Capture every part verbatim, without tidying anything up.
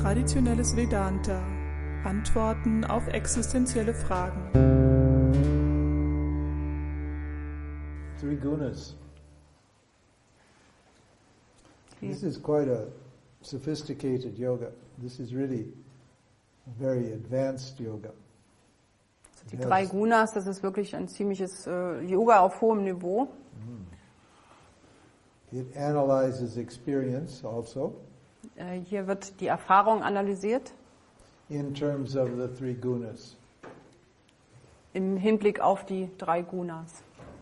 Traditionelles Vedanta. Antworten auf existenzielle Fragen. Three gunas. This is quite a sophisticated yoga. This is really a very advanced yoga. Die drei Gunas, das ist wirklich ein ziemliches äh, Yoga auf hohem Niveau. It analyzes experience also. Äh, hier wird die Erfahrung analysiert. In terms of the three gunas. Im Hinblick auf die drei Gunas.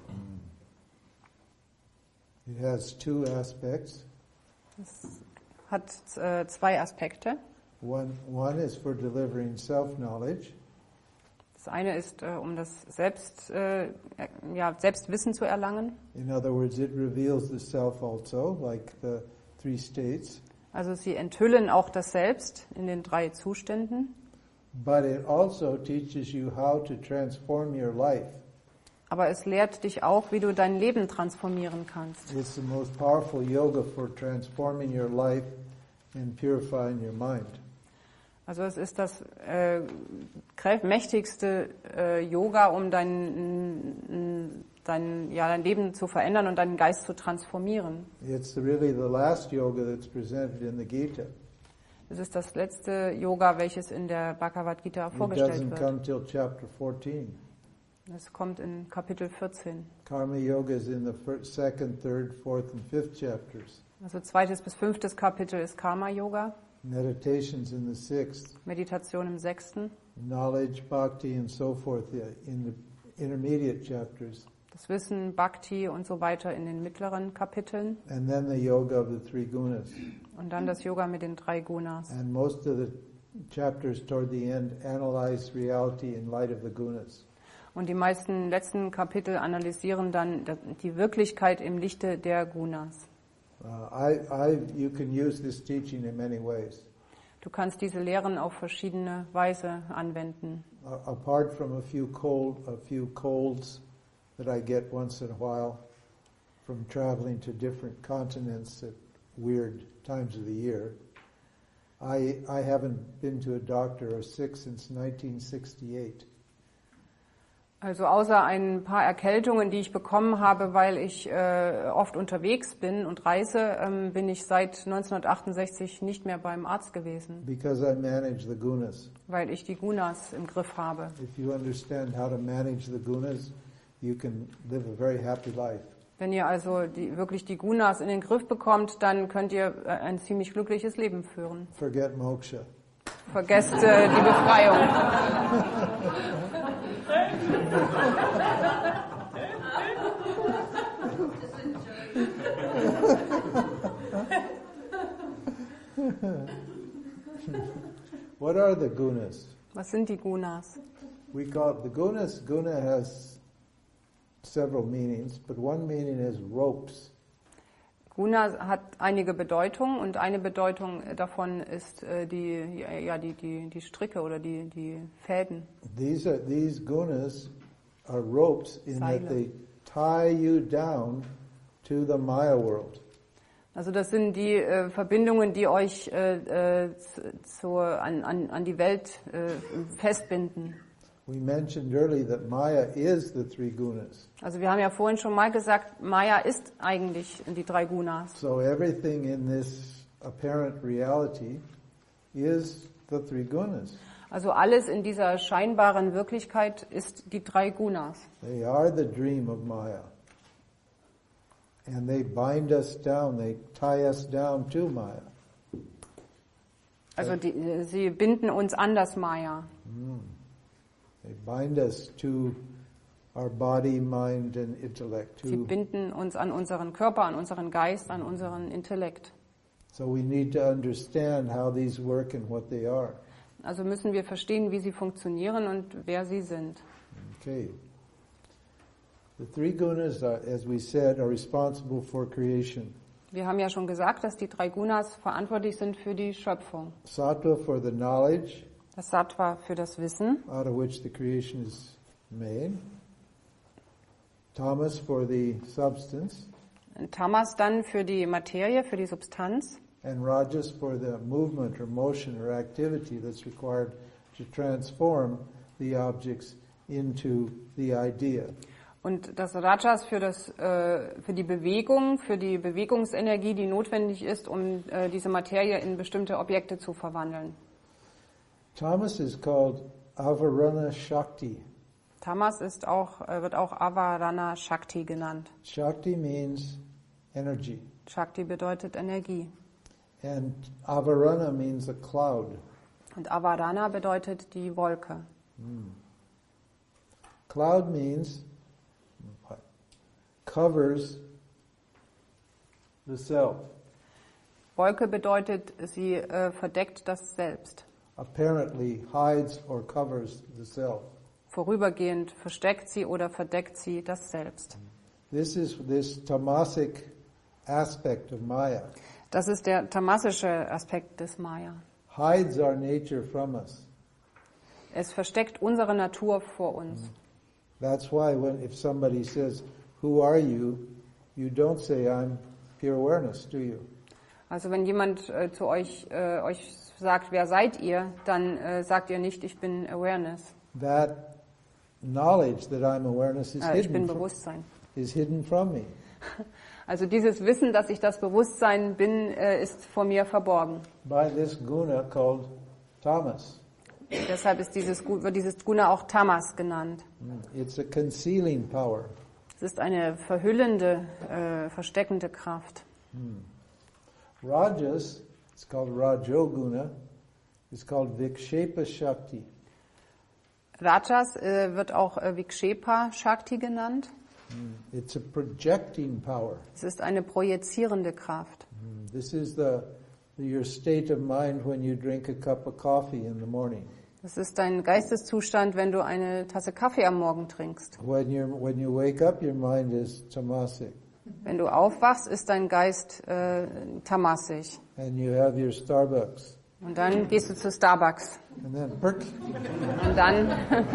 It has two aspects. Es hat äh, zwei Aspekte. One, one is for delivering self-knowledge. Das eine ist, äh, um das Selbst, äh, ja, Selbstwissen zu erlangen. In other words, it reveals the self also, like the three states. Also sie enthüllen auch das Selbst in den drei Zuständen. But it also teaches you how to transform your life. Aber es lehrt dich auch, wie du dein Leben transformieren kannst. It's the most powerful yoga for transforming your life and purifying your mind. Also es ist das äh, mächtigste äh, Yoga, um dein, dein, ja, dein Leben zu verändern und deinen Geist zu transformieren. It's really the last yoga that's presented in the Gita. Es ist das letzte Yoga, welches in der Bhagavad Gita vorgestellt It doesn't wird. come till chapter fourteen. Es kommt in Kapitel vierzehn. Karma Yoga is in the first, second, third, fourth and fifth chapters. Also zweites bis fünftes Kapitel ist Karma Yoga. Meditations in the sixth. Meditation im sechsten. Knowledge, Bhakti and so forth in the intermediate chapters. Das Wissen, Bhakti und so weiter in den mittleren Kapiteln. And then the yoga of the three gunas. Und dann das Yoga mit den drei Gunas. And most of the chapters toward the end analyze reality in light of the gunas. Und die meisten letzten Kapitel analysieren dann die Wirklichkeit im Lichte der Gunas. Uh, I, I, you can use this teaching in many ways. Du kannst diese Lehren auf verschiedene Weise anwenden. Uh, apart from a few cold, a few colds that I get once in a while from traveling to different continents at weird times of the year, I, I haven't been to a doctor or sick since nineteen sixty-eight. Also außer ein paar Erkältungen, die ich bekommen habe, weil ich äh, oft unterwegs bin und reise, ähm, bin ich seit neunzehnhundertachtundsechzig nicht mehr beim Arzt gewesen. Because I manage the gunas. Weil ich die Gunas im Griff habe. If you understand how to manage the gunas, you can live a very happy life. Wenn ihr also die, wirklich die Gunas in den Griff bekommt, dann könnt ihr äh, ein ziemlich glückliches Leben führen. Forget moksha. Vergesst äh, die Befreiung. What are the gunas? Was sind die Gunas? We call it the gunas. Guna has several meanings, but one meaning is ropes. Guna hat einige Bedeutungen und eine Bedeutung davon ist äh, die, ja, die, die, die Stricke oder die, die Fäden. These are these gunas are ropes in Seile. that they tie you down to the Maya world. Also das sind die äh, Verbindungen, die euch äh, äh, zu, an, an, an die Welt äh, festbinden. We mentioned earlier that Maya is the three gunas. Also wir haben ja vorhin schon mal gesagt, Maya ist eigentlich die drei Gunas. So everything in this apparent reality is the three gunas. Also alles in dieser scheinbaren Wirklichkeit ist die drei Gunas. They are the dream of Maya. And they bind us down, they tie us down to Maya. Also die, sie binden uns an das Maya. Mm. They bind us to our body, mind and intellect. Sie To, binden uns an unseren Körper, an unseren Geist, an unseren Intellekt. so we need to understand how these work and what they are. Also müssen wir verstehen, wie sie funktionieren und wer sie sind. Okay. The three gunas, are, as we said, are responsible for creation. Wir haben ja schon gesagt, dass die drei Gunas verantwortlich sind für die Schöpfung. Sattva for the knowledge, Das Sattva für das Wissen, out of which the creation is made. Tamas for the substance. Tamas dann für die Materie, für die Substanz and Rajas for the movement or motion or activity that's required to transform the objects into the idea. Und das Rajas für, das, äh, für die Bewegung, für die Bewegungsenergie, die notwendig ist, um äh, diese Materie in bestimmte Objekte zu verwandeln. Tamas is called Avarana Shakti. Tamas ist auch, äh, wird auch Avarana Shakti genannt. Shakti means energy. Shakti bedeutet Energie. And Avarana means a cloud. Und Avarana bedeutet die Wolke. Mm. Cloud means covers the self. Wolke bedeutet, sie äh, verdeckt das Selbst. Apparently hides or covers the self. Vorübergehend versteckt sie oder verdeckt sie das Selbst. This is this tamasic aspect of Maya. Das ist der tamasische Aspekt des Maya. Hides our nature from us. Es versteckt unsere Natur vor uns. That's why when if somebody says, "Who are you?" you don't say, "I'm pure awareness," do you? Also wenn jemand äh, zu euch äh, euch sagt, wer seid ihr, dann äh, sagt ihr nicht, ich bin Awareness. That knowledge that I'm awareness is äh, ich hidden bin from, Bewusstsein. is hidden from me. Also dieses Wissen, dass ich das Bewusstsein bin, äh, ist vor mir verborgen. By this guna called tamas. Deshalb ist dieses, wird dieses Guna auch Tamas genannt. It's a concealing power. Es ist eine verhüllende, äh, versteckende Kraft. Hmm. Rajas, it's called Rajoguna, it's called Vikshepa Shakti. Rajas äh, wird auch äh, Vikshepa Shakti genannt. Mm. It's a projecting power. Es ist eine projizierende Kraft. Mm. This is the, your state of mind when you drink a cup of coffee in the morning. Das ist dein Geisteszustand, wenn du eine Tasse Kaffee am Morgen trinkst. When you when you wake up, your mind is tamasic. Wenn du aufwachst, ist dein Geist äh, tamasig. And you have your Starbucks. Und dann gehst du zu Starbucks. And then perk. Und dann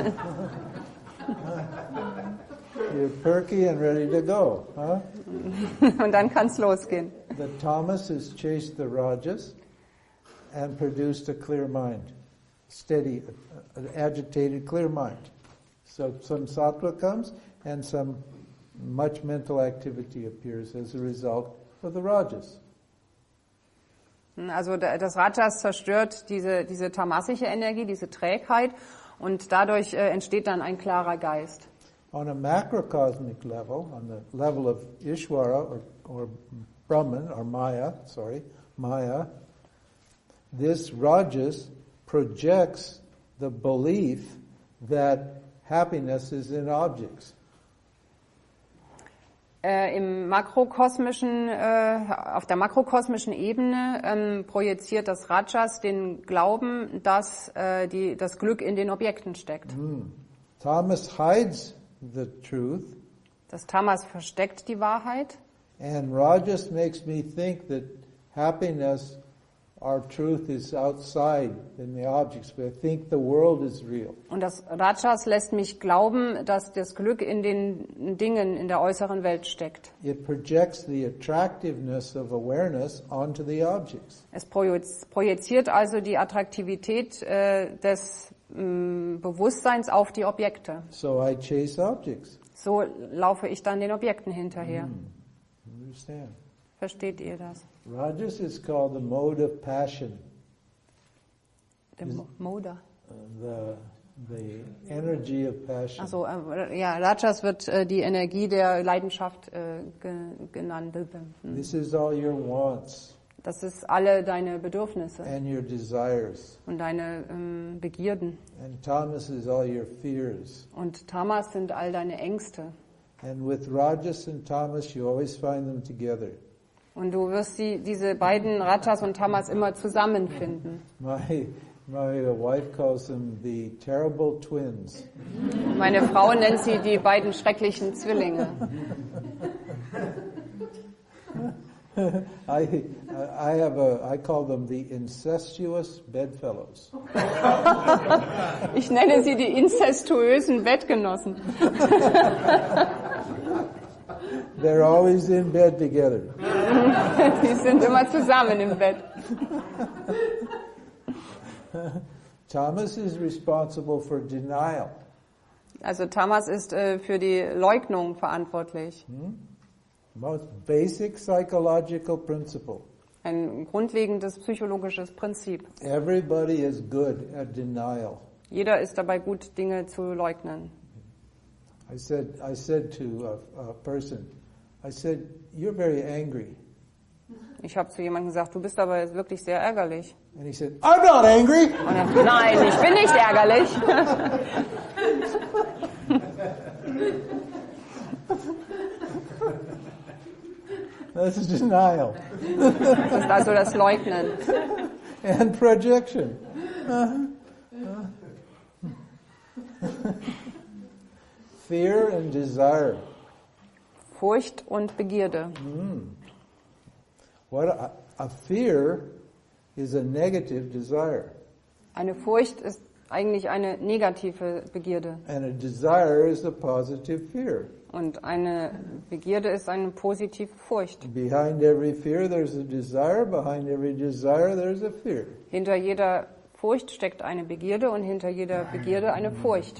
You're perky and ready to go, huh? und dann kann's losgehen. The tamas has chased the rajas and produced a clear mind, steady, an agitated, clear mind. So some sattva comes and some much mental activity appears as a result of the rajas. Also das Rajas zerstört diese, diese tamasische Energie, diese Trägheit, und dadurch äh, entsteht dann ein klarer Geist. On a macrocosmic level, on the level of Ishvara or, or Brahman or Maya, sorry, Maya, this Rajas projects the belief that happiness is in objects. Äh, Im makrokosmischen, äh, auf der makrokosmischen Ebene ähm, projiziert das Rajas den Glauben, dass äh, die, das Glück in den Objekten steckt. Mm. Tamas hides the truth. Das Tamas versteckt die Wahrheit. And Rajas makes me think that happiness, our truth, is outside in the objects. But I think the world is real. Und das Rajas lässt mich glauben, dass das Glück in den Dingen in der äußeren Welt steckt. It projects the attractiveness of awareness onto the objects. Es projiziert also die Attraktivität äh, des mh, Bewusstseins auf die Objekte. So I chase objects. So laufe ich dann den Objekten hinterher. Mm. Understand? Versteht ihr das? Rajas is called the mode of passion. Der Mo- Moda. Uh, the the energy of passion. Also äh, ja, Rajas wird äh, die Energie der Leidenschaft äh, ge genannt. Hm. This is all your wants Das ist alle deine Bedürfnisse and your desires. und deine ähm, Begierden. And tamas is all your fears. Und Tamas sind all deine Ängste. And with Rajas and tamas, you always find them together. Und du wirst die, diese beiden Rajas und Tamas immer zusammenfinden. My my wife calls them the terrible twins. Meine Frau nennt sie die beiden schrecklichen Zwillinge. I I have a I call them the incestuous bedfellows. Ich nenne sie die inzestuösen Bettgenossen. They're always in bed together. Die sind immer zusammen im Bett. Tamas is responsible for denial. Also Tamas ist äh, für die Leugnung verantwortlich. Hmm? Most basic psychological principle. Ein grundlegendes psychologisches Prinzip. Everybody is good at denial. Jeder ist dabei gut, Dinge zu leugnen. I said, I said to a, a person, I said, you're very angry. Ich habe zu jemandem gesagt, du bist aber wirklich sehr ärgerlich. And he said, I'm not angry. Und er sagt, nein, ich bin nicht ärgerlich. That's denial. Das ist also das Leugnen. And projection. Fear and desire. Furcht und Begierde. Mm. What a, a fear is a negative desire. Eine Furcht ist eigentlich eine negative Begierde. And a desire is a positive fear. Und eine Begierde ist eine positive Furcht. Behind every fear there's a desire, behind every desire there's a fear. Hinter jeder Furcht steckt eine Begierde und hinter jeder Begierde eine Furcht.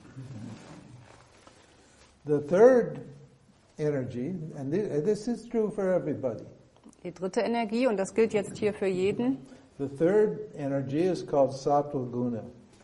The third energy, and this is true for everybody. Die dritte Energie, und das gilt jetzt hier für jeden, The third energy is called Sattva Guna.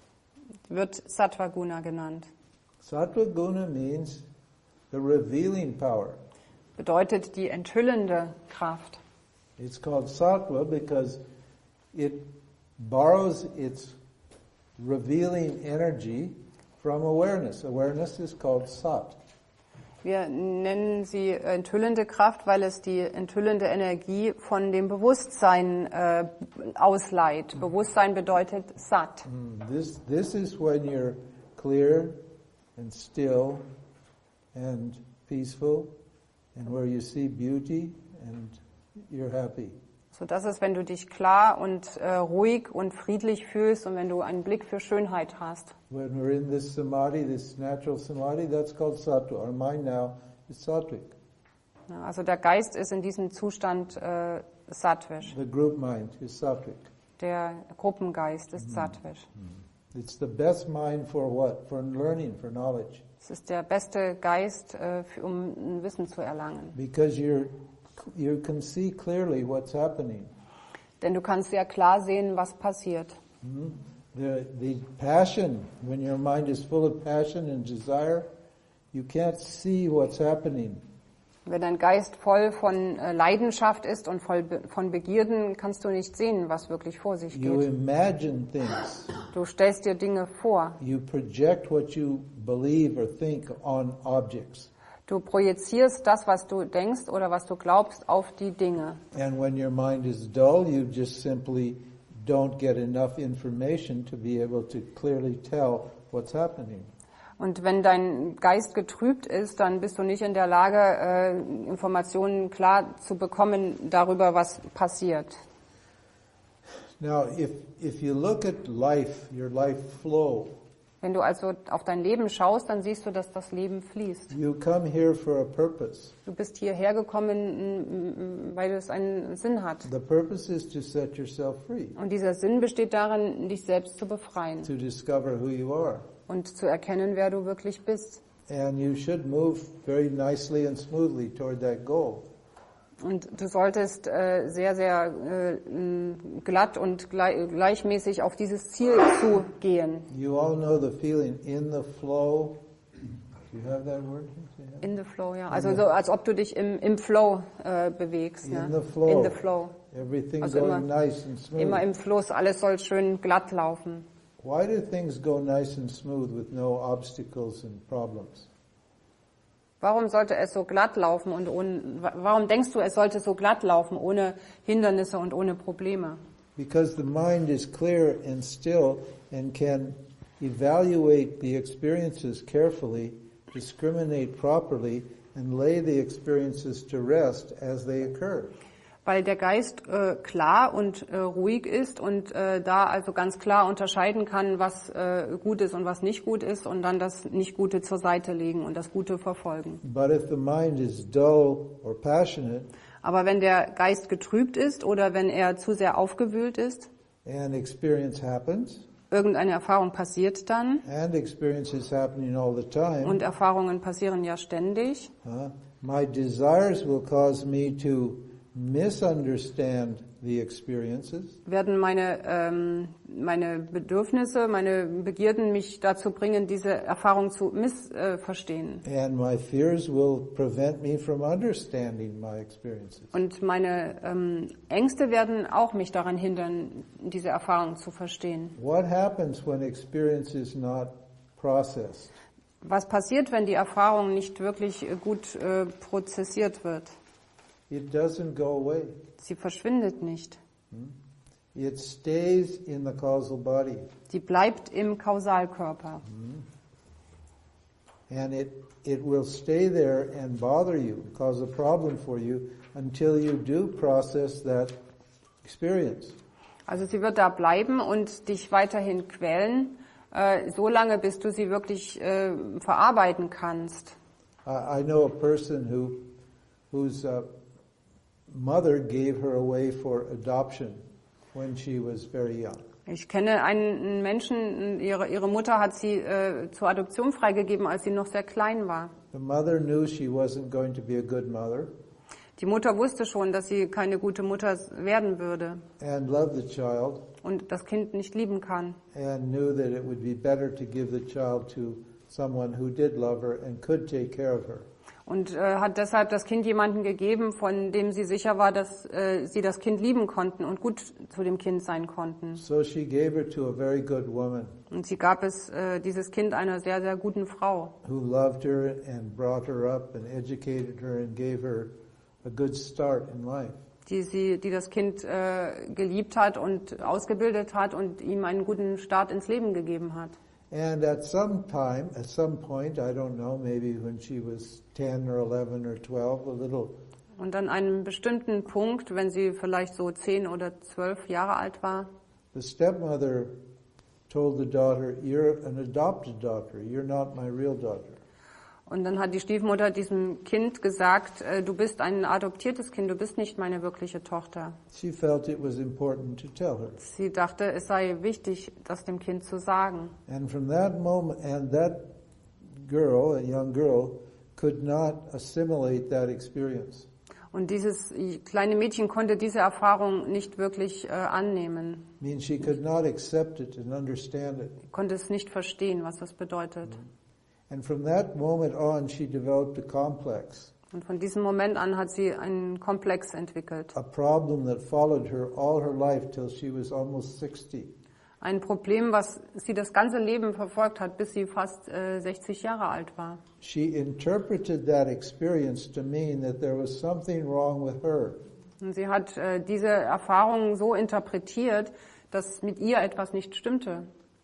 wird Sattva Guna genannt. Sattva Guna means the revealing power. Bedeutet die enthüllende Kraft. It's called Sattva because it borrows its revealing energy from awareness. Awareness is called Sat. Wir nennen sie enthüllende Kraft, weil es die enthüllende Energie von dem Bewusstsein äh, ausleiht. Bewusstsein bedeutet Sat. This, this is when you're clear and still and peaceful and where you see beauty and you're happy. So das ist, wenn du dich klar und äh, ruhig und friedlich fühlst und wenn du einen Blick für Schönheit hast. When we're in this samadhi, this natural samadhi, that's called sattva. Our mind now is sattvic. Ja, also der Geist ist in diesem Zustand äh, sattvisch. The group mind is sattvic. Der Gruppengeist ist sattvisch. It's the best mind for what? For learning, for knowledge. Es ist der beste Geist, äh, für, um ein Wissen zu erlangen. Because you're, you can see clearly what's happening. Denn du kannst sehr klar sehen, was passiert. Mm-hmm. The, the passion, when your mind is full of passion and desire, you can't see what's happening. Wenn dein Geist voll von äh, Leidenschaft ist und voll be- von Begierden, kannst du nicht sehen, was wirklich vor sich You geht. imagine things. Du stellst dir Dinge vor. You project what you believe or think on objects. Du projizierst das, was du denkst oder was du glaubst, auf die Dinge. And when your mind is dull, you just simply don't get enough information to be able to clearly tell what's happening. Und wenn dein Geist getrübt ist, dann bist du nicht in der Lage, äh, Informationen klar zu bekommen darüber, was passiert. Now, if if you look at life, your life flow, Wenn du also auf dein Leben schaust, dann siehst du, dass das Leben fließt. you come here for a purpose. Du bist hierher gekommen, weil es einen Sinn hat. The purpose is to set yourself free, Und dieser Sinn besteht darin, dich selbst zu befreien to discover who you are. und zu erkennen, wer du wirklich bist. And you should move very nicely and smoothly toward that goal. Und du solltest äh, sehr, sehr äh, glatt und gleich, gleichmäßig auf dieses Ziel zugehen. You all know the feeling in the flow. Do you have that word? In the flow, ja. Also so, als ob du dich im, im Flow äh, bewegst. In Ne? the flow. In the flow. Everything Also going immer- nice and smooth. Immer im Fluss, alles soll schön glatt laufen. Why do things go nice and smooth with no obstacles and problems? Warum sollte es so glatt laufen und ohne, warum denkst du, es sollte so glatt laufen, ohne Hindernisse und ohne Probleme? Because the mind is clear and still and can evaluate the experiences carefully, discriminate properly, and lay the experiences to rest as they occur. Weil der Geist äh, klar und äh, ruhig ist und äh, da also ganz klar unterscheiden kann, was äh, gut ist und was nicht gut ist und dann das Nicht-Gute zur Seite legen und das Gute verfolgen. But if the mind is dull or passionate, Aber wenn der Geist getrübt ist oder wenn er zu sehr aufgewühlt ist, and experience happens, irgendeine Erfahrung passiert dann and experience is happening all the time, und Erfahrungen passieren ja ständig, uh, my desires will cause me to misunderstand the experiences, werden meine, ähm, meine Bedürfnisse, meine Begierden mich dazu bringen, diese Erfahrung zu missverstehen. äh, and my fears will prevent me from understanding my experiences. Und meine ähm, Ängste werden auch mich daran hindern, diese Erfahrung zu verstehen. What happens when experience is not processed? Was passiert, wenn die Erfahrung nicht wirklich äh, gut äh, prozessiert wird? It doesn't go away. Sie verschwindet nicht. It stays in the causal body. Sie bleibt im Kausalkörper. And it, it will stay there and bother you, cause a problem for you, until you do process that experience. Also sie wird da bleiben und dich weiterhin quälen, äh, so lange, bis du sie wirklich äh, verarbeiten kannst. I, I know a person who, whose uh, mother gave her away for adoption when she was very young. Ich kenne einen Menschen, ihre, ihre Mutter hat sie äh, zur Adoption freigegeben, als sie noch sehr klein war. The mother knew she wasn't going to be a good mother Die Mutter wusste schon, dass sie keine gute Mutter werden würde and loved the child und das Kind nicht lieben kann. and knew that it would be better to give the child to someone who did love her and could take care of her. Und äh, hat deshalb das Kind jemandem gegeben, von dem sie sicher war, dass äh, sie das Kind lieben konnten und gut zu dem Kind sein konnten. So she gave her to a very good woman Und sie gab es äh, dieses Kind einer sehr, sehr guten Frau, who loved her and brought her up and educated her and gave her a good start in life. die sie, die das Kind äh, geliebt hat und ausgebildet hat und ihm einen guten Start ins Leben gegeben hat. And at some time, at some point, I don't know, maybe when she was ten or eleven or twelve, a little, Und an einem bestimmten Punkt, wenn sie vielleicht so zehn oder zwölf Jahre alt war, the stepmother told the daughter, "You're an adopted daughter. You're not my real daughter." und dann hat die Stiefmutter diesem Kind gesagt, äh, du bist ein adoptiertes Kind, du bist nicht meine wirkliche Tochter. She felt it was important to tell her. Sie dachte, es sei wichtig, das dem Kind zu sagen. And from that moment, and that girl, a young girl, could not assimilate that experience. Und dieses kleine Mädchen konnte diese Erfahrung nicht wirklich äh, annehmen, I mean, she could not accept it and understand it. konnte es nicht verstehen, was das bedeutet. And from that moment on, she developed a complex, Und von diesem Moment an hat sie einen Komplex entwickelt. a problem that followed her all her life till she was almost sixty. Ein Problem, was sie das ganze Leben verfolgt hat, bis sie fast äh, sechzig Jahre alt war. She interpreted that experience to mean that there was something wrong with her. Und sie hat äh, diese Erfahrung so interpretiert, dass mit ihr etwas nicht stimmte.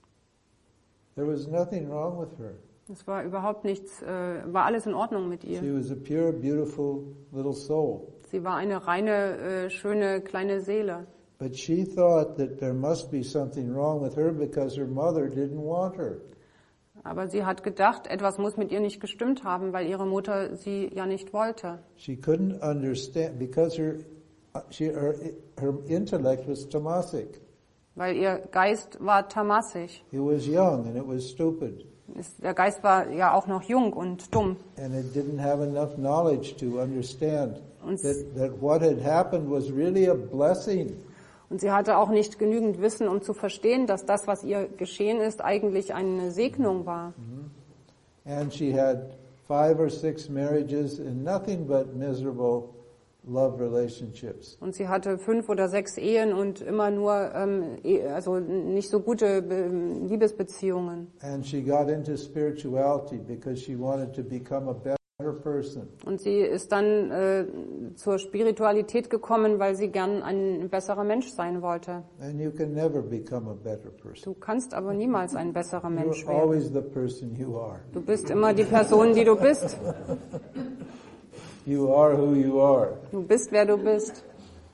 There was nothing wrong with her. Es war überhaupt nichts, äh, war alles in Ordnung mit She ihr. was a pure, beautiful little soul. Sie war eine reine, äh, schöne kleine Seele. But she thought that there must be something wrong with her because her mother didn't want her. Aber sie hat gedacht, etwas muss mit ihr nicht gestimmt haben, weil ihre Mutter sie ja nicht wollte. She couldn't understand because her, she, her, her intellect was tamasic. Weil ihr Geist war tamassisch. It was young and it was stupid. Es- Der Geist war ja auch noch jung und dumm. And it didn't have enough knowledge to understand Und, that, that what had happened was really a blessing. und sie hatte auch nicht genügend Wissen, um zu verstehen, dass das, was ihr geschehen ist, eigentlich eine Segnung war. And she had five or six marriages and nothing but miserable love relationships. Und sie hatte fünf oder sechs Ehen und immer nur, ähm, eh- also nicht so gute ähm, Liebesbeziehungen. And she got into spirituality because she wanted to become a better person. Und sie ist dann äh, zur Spiritualität gekommen, weil sie gern ein besserer Mensch sein wollte. And you can never become a better person. Du kannst aber niemals ein besserer Mensch You're werden. always the person you are. Du bist immer die Person, die du bist. You are who you are. Du bist, wer du bist.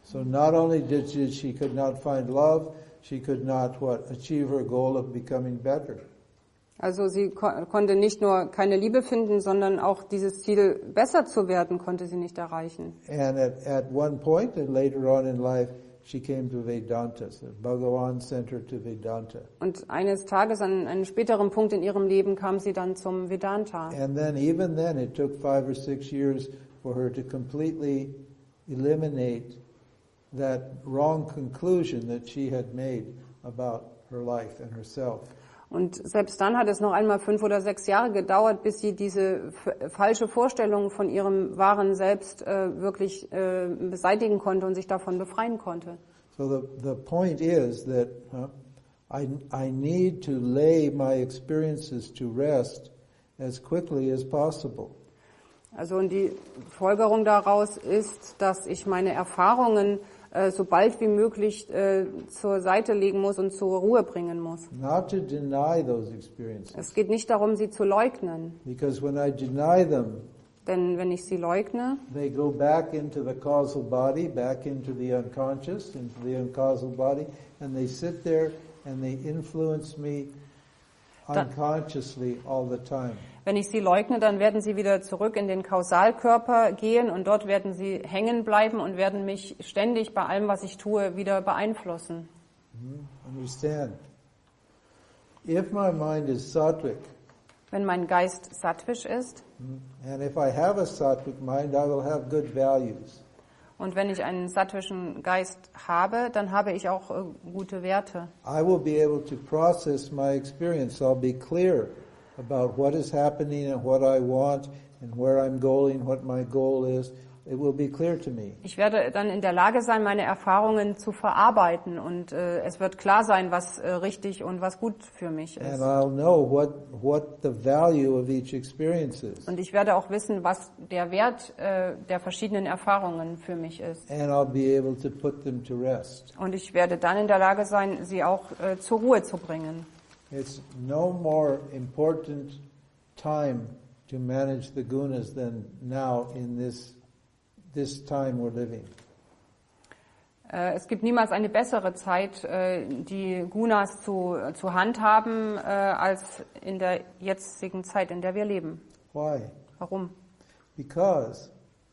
So not only did she, she could not find love, she could not what achieve her goal of becoming better. Also sie ko konnte nicht nur keine Liebe finden, sondern auch dieses Ziel, besser zu werden, konnte sie nicht erreichen. And at, at one point and later on in life, she came to Vedanta. So Bhagavan sent her to Vedanta. Und eines Tages, an einem späteren Punkt in ihrem Leben, kam sie dann zum Vedanta. And then even then it took five or six years for her to completely eliminate that wrong conclusion that she had made about her life and herself. Und selbst dann hat es noch einmal fünf oder sechs Jahre gedauert, bis sie diese falsche Vorstellung von ihrem wahren Selbst äh, wirklich äh, beseitigen konnte und sich davon befreien konnte. So the the point is that huh, I I need to lay my experiences to rest as quickly as possible. Also und die Folgerung daraus ist, dass ich meine Erfahrungen äh, so bald wie möglich äh, zur Seite legen muss und zur Ruhe bringen muss. Not to deny those experiences. Es geht nicht darum, sie zu leugnen, Because when I deny them, denn wenn ich sie leugne, they go back into the causal body, back into the unconscious, into the uncausal body, and they sit there and they influence me unconsciously all the time. wenn ich sie leugne, dann werden sie wieder zurück in den Kausalkörper gehen und dort werden sie hängen bleiben und werden mich ständig bei allem, was ich tue, wieder beeinflussen. Mm-hmm. Understand? If my mind is sattvic, Wenn mein Geist sattwisch ist and if I have a sattvic mind, I will have good values. und wenn ich einen sattwischen Geist habe, dann habe ich auch äh, gute Werte. I will be able to process my experience. I'll be clear about what is happening and what I want and where I'm going, what my goal is. It will be clear to me. Ich werde dann in der Lage sein, meine Erfahrungen zu verarbeiten und äh, es wird klar sein, was äh, richtig und was gut für mich And ist. I'll know what, what the value of each experience is. Und ich werde auch wissen, was der Wert äh, der verschiedenen Erfahrungen für mich ist. And I'll be able to put them to rest. Und ich werde dann in der Lage sein, sie auch äh, zur Ruhe zu bringen. It's no more important time to manage the gunas than now in this this time we're living. Äh, es gibt niemals eine bessere Zeit, äh, die Gunas zu, zu handhaben, äh, als in der jetzigen Zeit, in der wir leben. Why? Warum? Because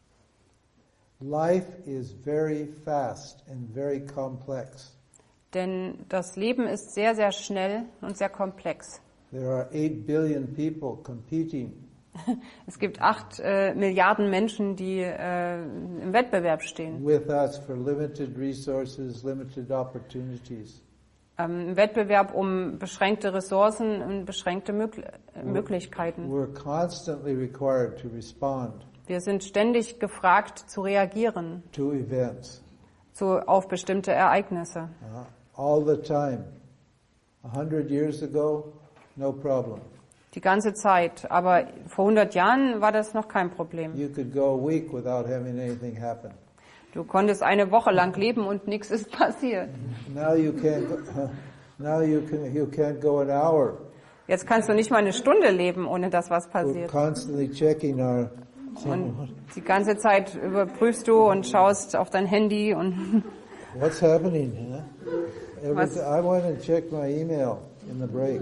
life is very fast and very complex. Denn das Leben ist sehr, sehr schnell und sehr komplex. There are eight billion people competing. Es gibt acht äh, Milliarden Menschen, die äh, im Wettbewerb stehen. With us for limited resources, limited opportunities. Ähm, Im Wettbewerb um beschränkte Ressourcen und beschränkte Mögl Möglichkeiten. We're constantly required to respond Wir sind ständig gefragt, zu reagieren to events. zu, auf bestimmte Ereignisse. Uh, all the time. A hundred years ago, no problem. Die ganze Zeit. Aber vor hundert Jahren war das noch kein Problem. You could go a week without having anything happen. Du konntest eine Woche lang leben und nichts ist passiert. Now you can't. Go, now you can. You can't go an hour. Jetzt kannst du nicht mal eine Stunde leben, ohne dass was We're passiert. constantly checking our. Und die ganze Zeit überprüfst du und schaust auf dein Handy und What's happening? Huh? Every Was- t- I went and checked my email in the break.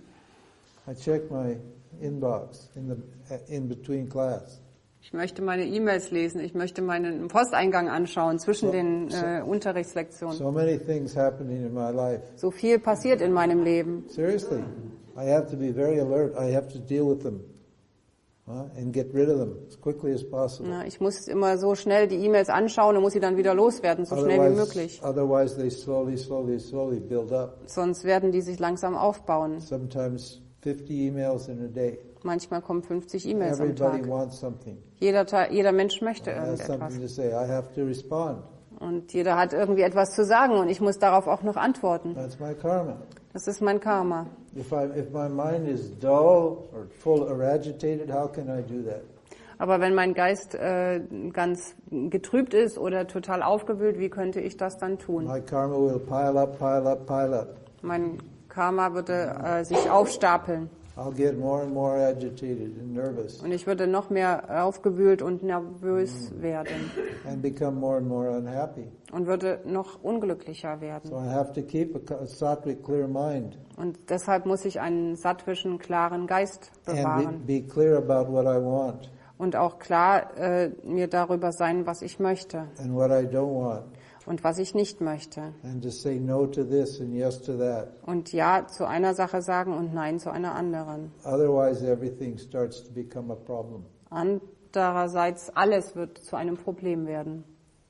I checked my inbox in the in between class. ich möchte meine E-Mails lesen, ich möchte meinen Posteingang anschauen zwischen So- den so- äh, Unterrichtslektionen. So many things happening in my life. So viel passiert in meinem Leben. Seriously, I have to be very alert. I have to deal with them, huh? And get rid of them as quickly as possible. Ja, ich muss immer so schnell die E-Mails anschauen und muss sie dann wieder loswerden, so schnell wie möglich. otherwise they slowly, slowly, slowly build up. Sonst werden die sich langsam aufbauen. Sometimes fifty emails in a day. Manchmal kommen fünfzig E-Mails am Everybody Tag. wants something. Jeder, Ta- jeder Mensch möchte I have irgendetwas. something to say. I have to respond. Und jeder hat irgendwie etwas zu sagen und ich muss darauf auch noch antworten. That's my karma. Das ist mein Karma. If I, if my mind is dull or full or agitated, how can I do that? Aber wenn mein Geist äh, ganz getrübt ist oder total aufgewühlt, wie könnte ich das dann tun? My karma will pile up, pile up, pile up. Mein Karma würde äh, sich aufstapeln. I'll get more and more agitated and nervous Und ich würde noch mehr aufgewühlt und nervös werden and become more and more unhappy. und würde noch unglücklicher So werden. I have to keep a, a sattvic clear mind Und deshalb muss ich einen sattwischen, klaren Geist and bewahren be, be clear about what I want und auch klar äh, mir darüber sein, was ich möchte and what I don't want, und was ich nicht möchte. and to say no to this and yes to that. Und Ja zu einer Sache sagen und Nein zu einer anderen. Otherwise, everything starts to become a problem. Andererseits, alles wird zu einem Problem werden.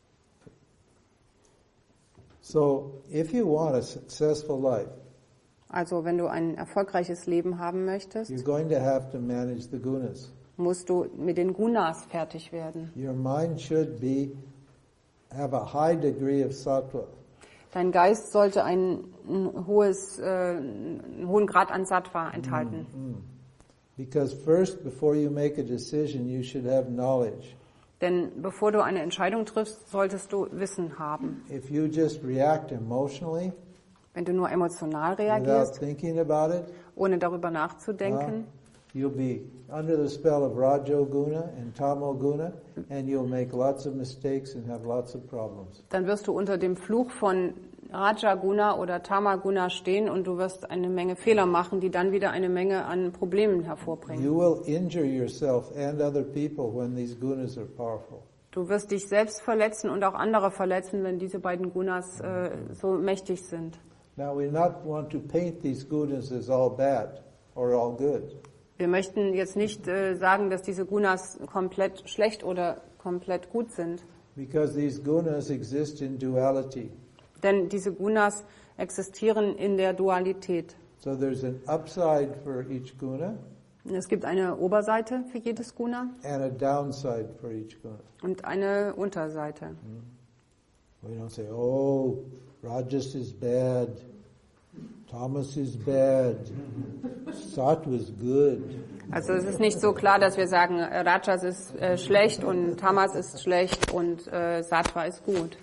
So, if you want a successful life, Also wenn du ein erfolgreiches Leben haben möchtest, you're going to have to manage the gunas. musst du mit den Gunas fertig werden. Your mind should be have a high degree of sattva. Dein Geist sollte ein, ein hohes, äh, einen hohen Grad an Sattva enthalten. Because first, before you make a decision, you should have knowledge. Denn bevor du eine Entscheidung triffst, solltest du Wissen haben. If you just react emotionally Wenn du nur emotional without reagierst, thinking about it, ohne darüber nachzudenken, uh, you'll be under the spell of Rajo Guna and Tamo Guna, and you'll make lots of mistakes and have lots of problems. dann wirst du unter dem Fluch von Rajaguna oder Tamaguna stehen und du wirst eine Menge Fehler machen, die dann wieder eine Menge an Problemen hervorbringen. You will injure yourself and other people when these gunas are powerful. Du wirst dich selbst verletzen und auch andere verletzen, wenn diese beiden Gunas äh, so mächtig sind. Now, we not want to paint these gunas as all bad or all good. Wir möchten jetzt nicht äh, sagen, dass diese Gunas komplett schlecht oder komplett gut sind. Because these gunas exist in duality. Denn diese Gunas existieren in der Dualität. So there's an upside for each guna Es gibt eine Oberseite für jedes Guna and a downside for each guna. und eine Unterseite. We don't say, oh, Rajas is bad, Tamas is bad, Sattva is good. Also es ist nicht so klar, dass wir sagen, äh, Rajas ist äh, schlecht und Tamas ist schlecht und äh, Sattva ist gut.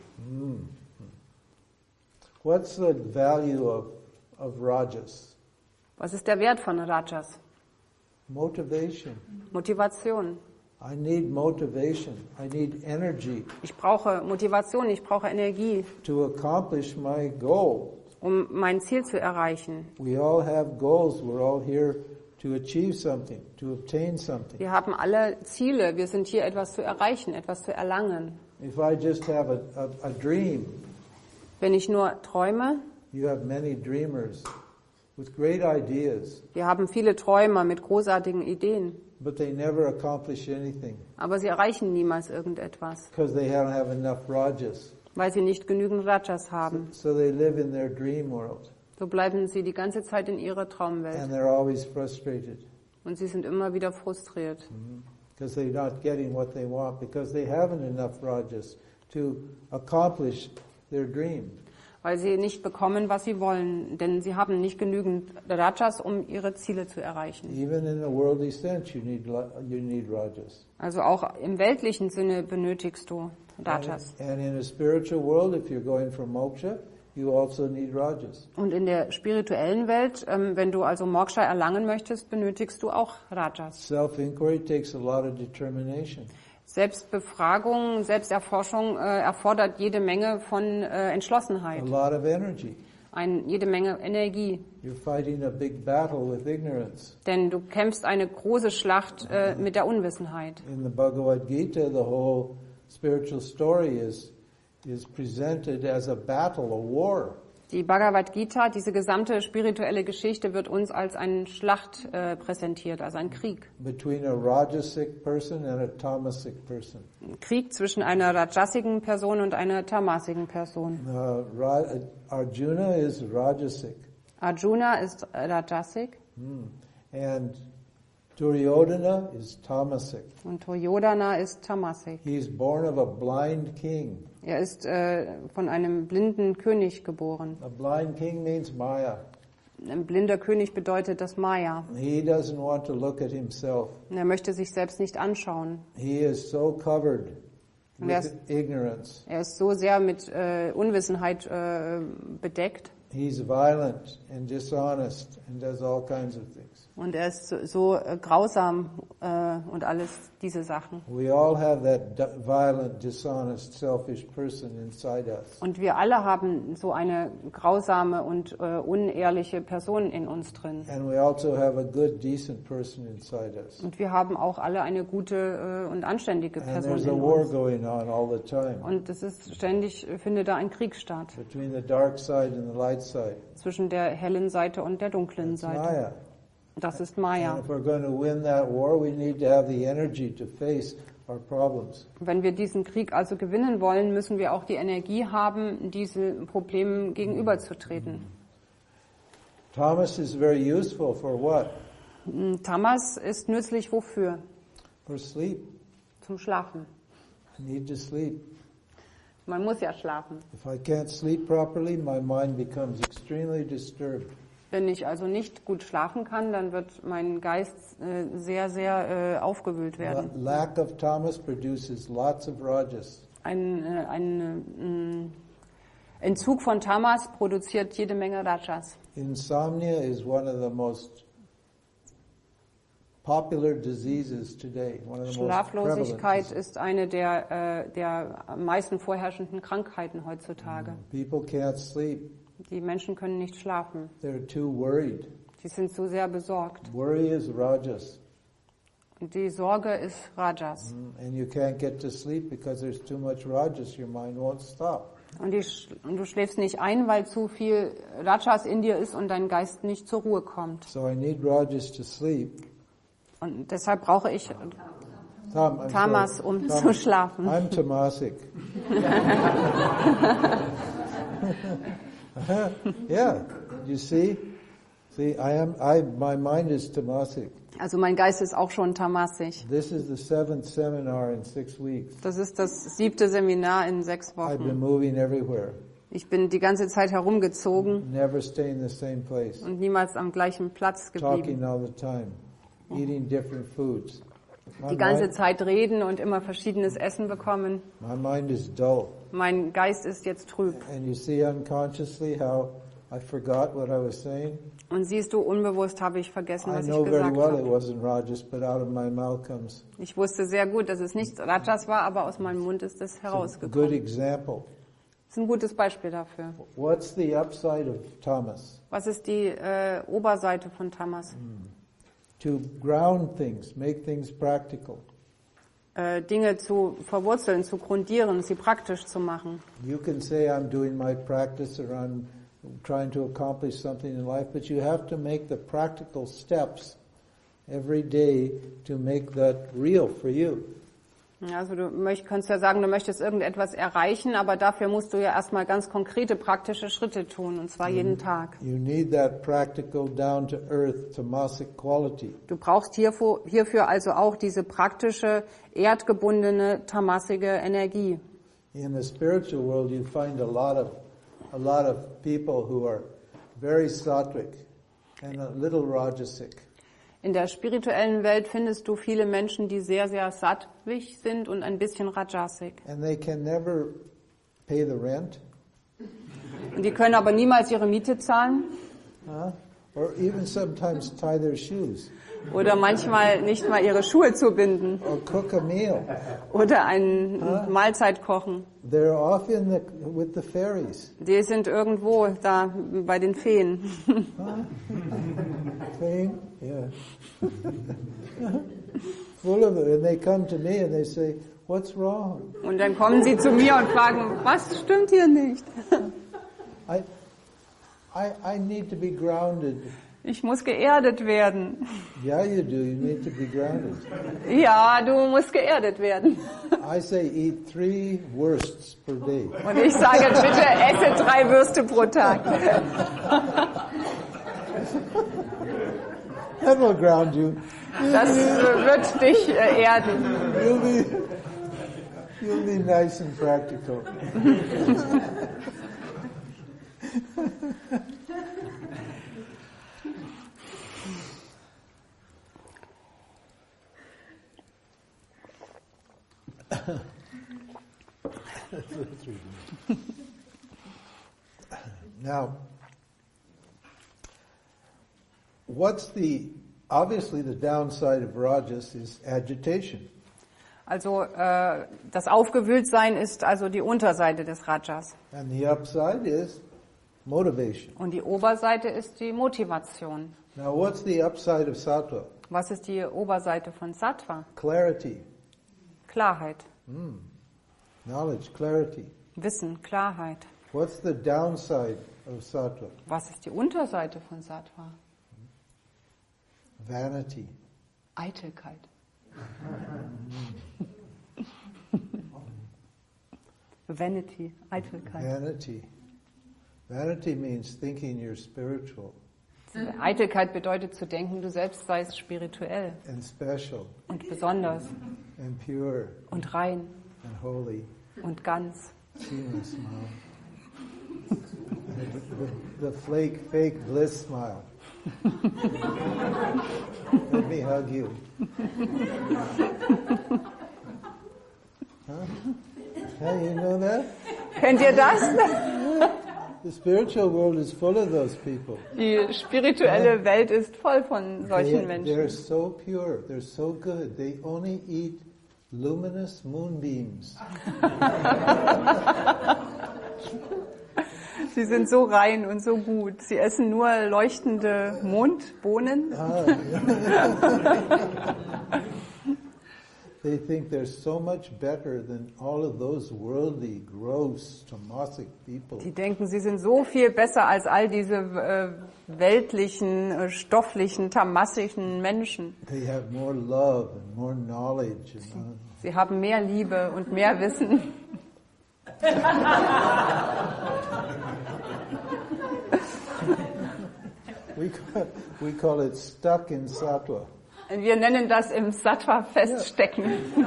What's the value of, of Rajas? Was ist der Wert von Rajas? Motivation. Motivation. I need motivation. I need energy Ich brauche Motivation, ich brauche Energie, to accomplish my goal. um mein Ziel zu erreichen. We all have goals. We're all here to achieve something, to obtain something. Wir haben alle Ziele, wir sind hier etwas zu erreichen, etwas zu erlangen. If I just have a, a, a dream, Wenn ich nur träume, you have many dreamers with great ideas, wir haben viele Träumer mit großartigen Ideen, but they never accomplish anything aber sie erreichen niemals irgendetwas, because they don't have enough rajas. weil sie nicht genügend Rajas haben. So they live in their dream world So bleiben sie die ganze Zeit in ihrer and Traumwelt they're always frustrated und sie sind immer wieder frustriert, because they're not getting what they want because they haven't enough rajas to accomplish their dream. weil sie nicht bekommen, was sie wollen, denn sie haben nicht genügend Rajas, um ihre Ziele zu erreichen. Even in a worldly sense, you need la- you need rajas. Also auch im weltlichen Sinne benötigst du Rajas. And, and in a spiritual world, if you're going for moksha, you also need rajas. Und in der spirituellen Welt, ähm, wenn du also Moksha erlangen möchtest, benötigst du auch Rajas. Self-inquiry takes a lot of determination. Selbstbefragung, Selbsterforschung äh, erfordert jede Menge von äh, A Entschlossenheit, lot of energy. ein, jede Menge Energie. You're fighting a big battle with ignorance. Denn du kämpfst eine große Schlacht äh, mit der Unwissenheit. In the Bhagavad Gita, the whole spiritual story is is presented as a battle, a war. Die Bhagavad Gita, diese gesamte spirituelle Geschichte wird uns als eine Schlacht äh, präsentiert, also ein Krieg. Between a rajasic person and a tamasic person. Ein Krieg zwischen einer rajasigen Person und einer tamasigen Person. Uh, Ra- Arjuna is rajasic, Arjuna ist rajasik and Duryodhana is tamasic. und Duryodhana ist tamasik. He's born of a blind king. Er ist äh, von einem blinden König geboren. A blind king means Maya. Ein blinder König bedeutet das Maya. He doesn't want to look at himself. Und er möchte sich selbst nicht anschauen. He is so covered Und er with ist- ignorance Er ist so sehr mit äh, Unwissenheit äh, bedeckt, He's violent and dishonest and does all kinds of things. Und er ist so, so äh, grausam äh, und alles diese Sachen. We all have that d- violent, dishonest, selfish person inside us. Und wir alle haben so eine grausame und äh, unehrliche Person in uns drin. And we also have a good, decent person inside us. Und wir haben auch alle eine gute äh, und anständige And Person there's a in war uns. going on all the time Und es ist ständig, äh, findet da ein Krieg statt. between the dark side and the light side. Zwischen der hellen Seite und der dunklen It's Seite. Maya. Das ist And Maya. if we're going to win that war, we need to have the energy to face our problems. Wenn wir diesen Krieg also gewinnen wollen, müssen wir auch die Energie haben, diesen Problemen gegenüberzutreten. Thomas is very useful for what? Tamas ist nützlich wofür? For sleep. Zum Schlafen. I need to sleep. Man muss ja schlafen. If I can't sleep properly, my mind becomes extremely disturbed. Wenn ich also nicht gut schlafen kann, dann wird mein Geist äh, sehr, sehr äh, aufgewühlt werden. La- lack of Tamas produces lots of rajas. Ein, äh, ein äh, Entzug von Tamas produziert jede Menge Rajas. Insomnia is one of the most popular diseases today. One of the most Schlaflosigkeit prevalent. ist eine der, äh, der am meisten vorherrschenden Krankheiten heutzutage. People can't sleep. Die Menschen können nicht schlafen. They're too worried. Die sind so sehr besorgt. Worry is rajas. Und die Sorge ist Rajas. And you can't get to sleep because there's too much rajas. Your mind won't stop. Und, die, und du schläfst nicht ein, weil zu viel Rajas in dir ist und dein Geist nicht zur Ruhe kommt. So I need rajas to sleep. Und deshalb brauche ich Tam, I'm Tamas, sorry. um Tam- zu schlafen. I'm tamasic. Yeah, you see? See, I am, I, my mind is tamasic. Also mein Geist ist auch schon tamasig. This is the seventh seminar in six weeks. Das ist das siebte Seminar in sechs I've been Wochen. moving everywhere, Ich bin die ganze Zeit herumgezogen never stay in the same place, und niemals am gleichen Platz talking geblieben. all the time, eating different foods. My Die ganze mind, Zeit reden und immer verschiedenes Essen bekommen. my mind is dull. Mein Geist ist jetzt trüb. And you see unconsciously how I forgot what I was saying? Und siehst du, unbewusst habe ich vergessen, I was ich know very gesagt well it habe. wasn't Rajas, but out of my mouth comes. Ich wusste sehr gut, dass es nicht Rajas war, aber aus meinem Mund ist es It's a good herausgekommen. example. Das ist ein gutes Beispiel dafür. What's the upside of Tamas? Was ist die äh, Oberseite von Tamas? To ground things, make things practical. Äh, Dinge zu verwurzeln, zu grundieren, sie praktisch zu machen. You can say I'm doing my practice or I'm trying to accomplish something in life, but you have to make the practical steps every day to make that real for you. Also du möcht, kannst ja sagen, du möchtest irgendetwas erreichen, aber dafür musst du ja erstmal ganz konkrete praktische Schritte tun, und zwar jeden Tag. You need that practical, down-to-earth, tamasic quality. Du brauchst hierfür, hierfür also auch diese praktische, erdgebundene, tamasige Energie. In the spiritual world, you find a lot of a lot of people who are very sattvic and a little rajasic. In der spirituellen Welt findest du viele Menschen, die sehr, sehr sattwig sind und ein bisschen rajasig. And they can never pay the rent, Und die können aber niemals ihre Miete zahlen huh? Or even sometimes tie their shoes oder manchmal nicht mal ihre Schuhe zubinden or cook a meal. oder eine Mahlzeit kochen. They're off in the with the fairies. Die sind irgendwo da bei den Feen. Saying, yeah. Full of it. And they come to me and they say, what's wrong? Und dann kommen sie zu mir und fragen, was stimmt hier nicht? I, I, I need to be grounded. Ich muss geerdet werden. Yeah, you do. You need to be grounded. Ja, du musst geerdet werden. I say eat three wursts per day. Und ich sage, bitte esse drei Würste pro Tag. That will ground you. Das äh, wird dich äh, erden. You'll be, you'll be nice and practical. Now, what's the, obviously the downside of Rajas is agitation. Also äh, das Aufgewühltsein ist also die Unterseite des Rajas. And the upside is motivation. Und die Oberseite ist die Motivation. Now what's the upside of Sattva? Was ist die Oberseite von Sattva? Clarity. Klarheit. Mm. Knowledge, clarity. Wissen, Klarheit. What's the downside of Sattva? Was ist die Unterseite von Sattva? Vanity. Eitelkeit. Vanity, Eitelkeit. Vanity. Vanity means thinking you're spiritual Eitelkeit bedeutet zu denken, du selbst seist spirituell and special und besonders and pure und rein and holy. und ganz. See my smile. The, the flake, fake bliss smile. Let me hug you. Huh? Hey, you know that? Kennt ihr das? The spiritual world is full of those people. Die spirituelle Welt ist voll von They, solchen they're Menschen. so pure. They're so good. They only eat luminous moonbeams. Sie sind so rein und so gut. Sie essen nur leuchtende Mondbohnen. Ah. They think they're so much better than all of those worldly, gross, tamasic people. Die denken, sie sind so viel besser als all diese äh, weltlichen, äh, stofflichen, tamassischen Menschen. They have more love and more knowledge. And, uh, Sie haben mehr Liebe und mehr Wissen. we, call, we call it stuck in sattva. Wir nennen das im Sattva feststecken.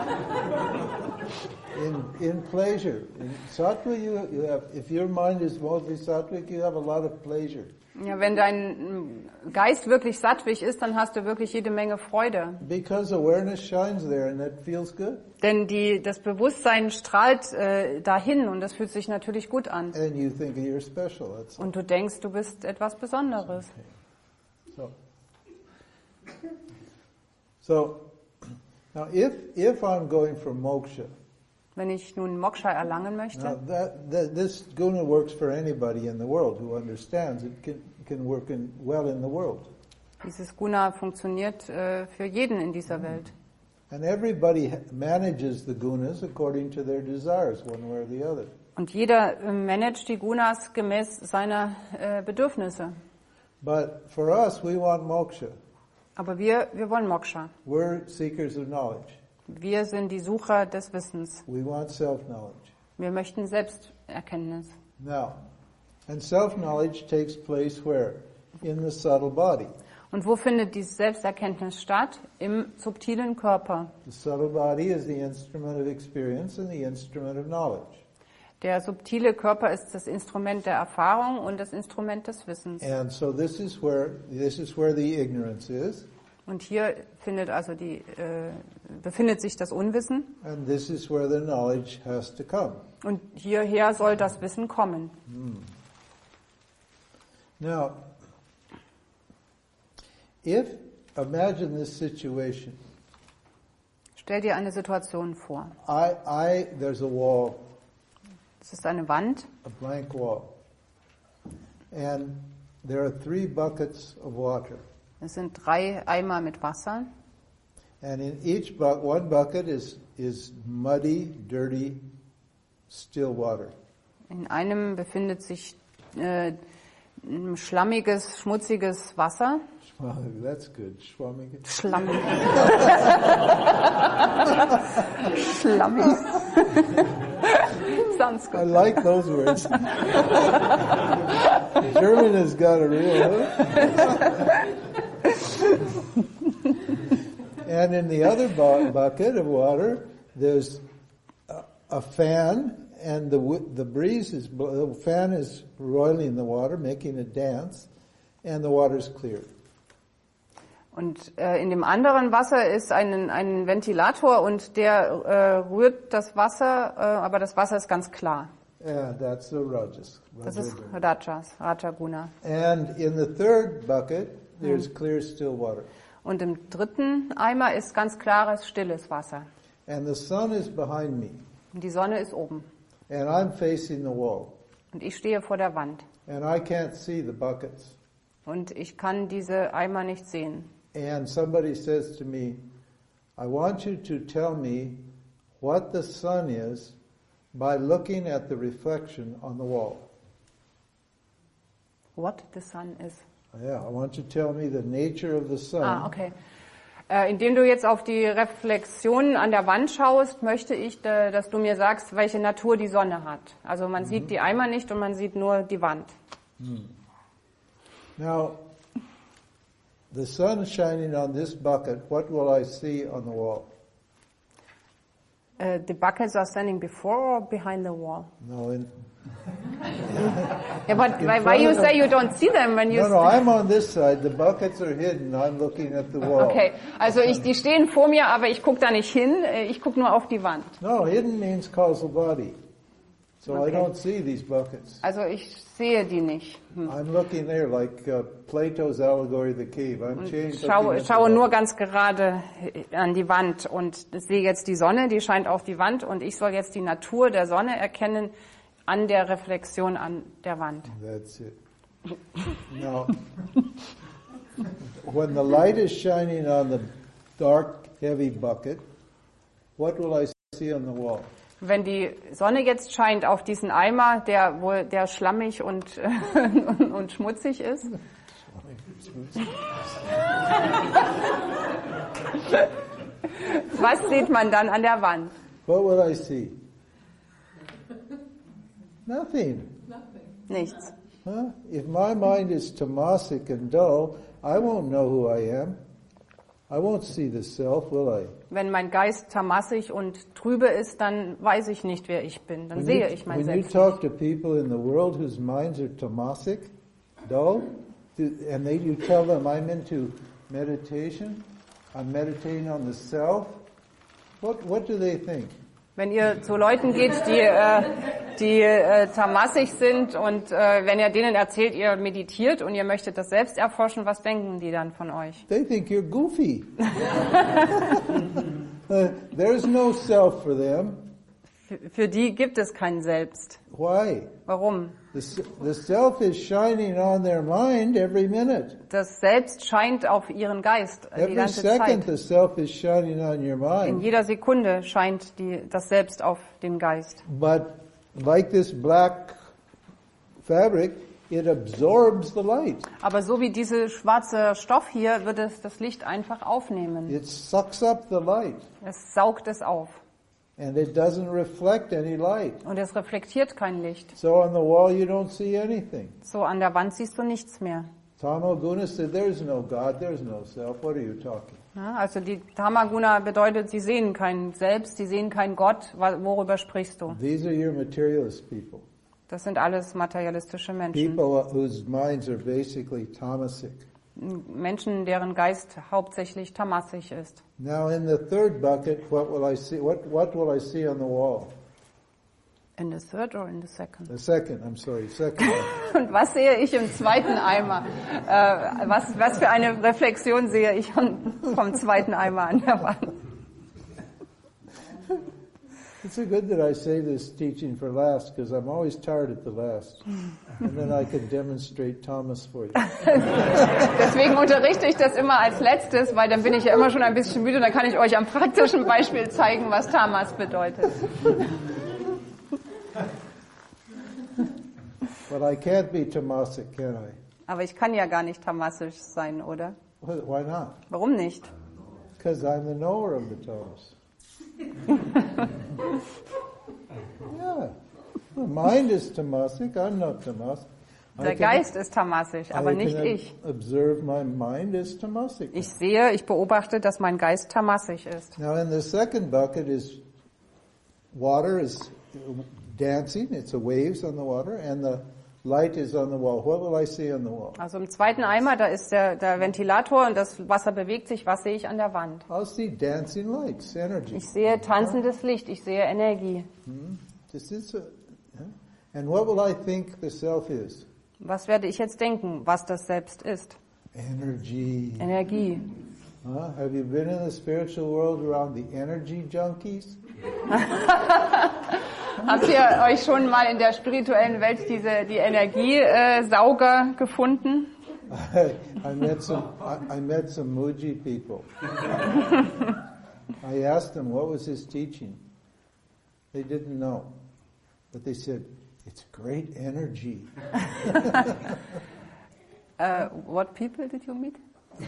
In in pleasure, in sattva, you you have. If your mind is mostly sattvic, you have a lot of pleasure. Ja, wenn dein Geist wirklich sattwig ist, dann hast du wirklich jede Menge Freude. Because awareness shines there, and that feels good. Denn die, das Bewusstsein strahlt äh, dahin und das fühlt sich natürlich gut an. And you think you're special. That's all. Und du denkst, du bist etwas Besonderes. So. So, now if if I'm going for moksha, Wenn ich nun Moksha erlangen now möchte, that, that this guna works for anybody in the world who understands it can can work in, well in the world, dieses Guna funktioniert äh, für jeden in dieser Welt. and everybody ha- manages the gunas according to their desires, one way or the other. Und jeder äh, managt die Gunas gemäß seiner äh, Bedürfnisse. But for us, we want moksha. Aber wir, wir wollen Moksha. We're seekers of knowledge. Wir sind die Sucher des Wissens. We want self-knowledge. Wir möchten Selbsterkenntnis. Now, and self-knowledge takes place where? In the subtle body. Und wo findet diese Selbsterkenntnis statt? Im subtilen Körper. The subtle body is the instrument of experience and the instrument of knowledge. Der subtile Körper ist das Instrument der Erfahrung und das Instrument des Wissens. And so this is where this is where the ignorance is, Und hier findet also die, äh, befindet sich das Unwissen. and this is where the knowledge has to come. Und hierher soll das Wissen kommen. Now, if imagine this situation, Stell dir eine Situation vor. I I there's a wall, Es ist eine Wand a blank wall, and there are three buckets of water, Es sind drei Eimer mit Wasser. and in each bucket, one bucket is is muddy, dirty, still water. In einem befindet sich äh, ein schlammiges, schmutziges Wasser. Schwammig, that's good. Schwammig. Schlammig. Schlammig. Sounds I good. like those words. German has got a real hook. And in the other bu- bucket of water, there's a, a fan, and the wi- the breeze is bl- the fan is roiling the water, making it dance, and the water's clear. Und äh, in dem anderen Wasser ist ein, ein Ventilator und der äh, rührt das Wasser, äh, aber das Wasser ist ganz klar. And that's the rajas. Das ist Rajaguna. Rajas, Rajaguna. And in the third bucket, there's clear, still water. Und im dritten Eimer ist ganz klares, stilles Wasser. And the sun is behind me, Und die Sonne ist oben. and I'm facing the wall, Und ich stehe vor der Wand. and I can't see the buckets. Und ich kann diese Eimer nicht sehen. And somebody says to me, I want you to tell me what the sun is by looking at the reflection on the wall. What the sun is. Yeah, I want you to tell me the nature of the sun. Ah, okay. Äh, indem du jetzt auf die Reflexionen an der Wand schaust, möchte ich, äh, dass du mir sagst, welche Natur die Sonne hat. Also man mhm. sieht die Eimer nicht und man sieht nur die Wand. Hmm. Now, the sun is shining on this bucket. What will I see on the wall? Uh, the buckets are standing before or behind the wall? No, in, Yeah, but In why, why front you of say them. you don't see them when you... no, no, I'm on this side. The buckets are hidden. I'm looking at the wall. Okay, also ich, die stehen vor mir, aber ich gucke da nicht hin. äh, Ich gucke nur auf die Wand. No, hidden means causal body. So I Okay. don't see these buckets. Also ich sehe die nicht. Hm. I'm looking there like uh, Plato's allegory of the cave. I'm changed. Schaue, schaue nur ganz gerade an die Wand und sehe jetzt die Sonne, die scheint auf die Wand und ich soll jetzt die Natur der Sonne erkennen an der Reflexion an der Wand. That's it. Now, when the light is shining on the dark, heavy bucket, what will I see on the wall? Wenn die Sonne jetzt scheint auf diesen Eimer, der wohl der schlammig und, und, und schmutzig ist, was sieht man dann an der Wand? What will I see? Nothing. Nichts. Huh? If my mind is tamasic and dull, I won't know who I am. I won't see the self, will I? Wenn mein Geist tamassig und trübe ist, dann weiß ich nicht, wer ich bin. Dann When sehe you, ich mein when you Selbst talk nicht. to people in the world whose minds are tamasic, dull, do, and they, you tell them, I'm into meditation, I'm meditating on the self, what, what do they think? Wenn ihr zu Leuten geht, die, äh, die äh, tamassig sind und äh, wenn ihr denen erzählt, ihr meditiert und ihr möchtet das selbst erforschen, was denken die dann von euch? They think you're goofy. uh, there's no self for them. Für, für die gibt es kein Selbst. Why? Warum? The, s- the self is shining on their mind every minute. Das Selbst scheint auf ihren Geist äh, die Every ganze second Zeit. the self is shining on your In mind. jeder Sekunde scheint die, das Selbst auf den Geist. But like this black fabric, it absorbs the light. Aber so wie dieser schwarze Stoff hier, wird es das Licht einfach aufnehmen. It sucks up the light. Es saugt es auf. And it doesn't reflect any light. Und es reflektiert kein Licht. So on the wall you don't see anything. So an der Wand siehst du nichts mehr. Tamo Guna said, there's no God, there's no self. What are you talking? Ja, also die Tamaguna bedeutet, sie sehen kein Selbst, sie sehen keinen Gott. Wa- Worüber sprichst du? These are your materialist people. Das sind alles materialistische Menschen. People whose minds are basically tamasic. Menschen, deren Geist hauptsächlich tamassig ist. Now in the third bucket, what will I see? What, what will I see on the wall? In the third or in the second? The second, I'm sorry, second. Und was sehe ich im zweiten Eimer? Äh, was, was für eine Reflexion sehe ich vom, vom zweiten Eimer an der Wand? It's so good that I save this teaching for last because I'm always tired at the last. And then I can demonstrate Thomas for you. Deswegen unterrichte ich das immer als letztes, weil dann bin ich ja immer schon ein bisschen müde und dann kann ich euch am praktischen Beispiel zeigen, was Tamas bedeutet. But I can't be tamasic, can I? Aber ich kann ja gar nicht tamassisch sein, oder? Wh- Why not? Warum nicht? Because I'm the knower of the Thomas. Yeah. The mind is tamasic, I'm not tamasic. I Der can- Geist ist tamassisch, aber I nicht can ich. observe my mind is tamasic. Ich sehe, ich beobachte, dass mein Geist tamassisch ist. Now in the second bucket is water is dancing, it's a waves on the water, and the light is on the wall. What will I see on the wall? Also im zweiten Eimer, da ist der, der Ventilator und das Wasser bewegt sich. Was sehe ich an der Wand? I'll see dancing lights, energy. Ich sehe tanzendes Licht, ich sehe Energie. This is a, yeah. And what will I think the self is? Was werde ich jetzt denken, was das Selbst ist? Energy. Energie. Huh? Have you been in the spiritual world around the energy junkies? Habt ihr euch schon mal in der spirituellen Welt diese die Energiesauger gefunden? I, I met some I, I met some Muji people. I asked them what was his teaching. They didn't know, but they said it's great energy. uh, what people did you meet?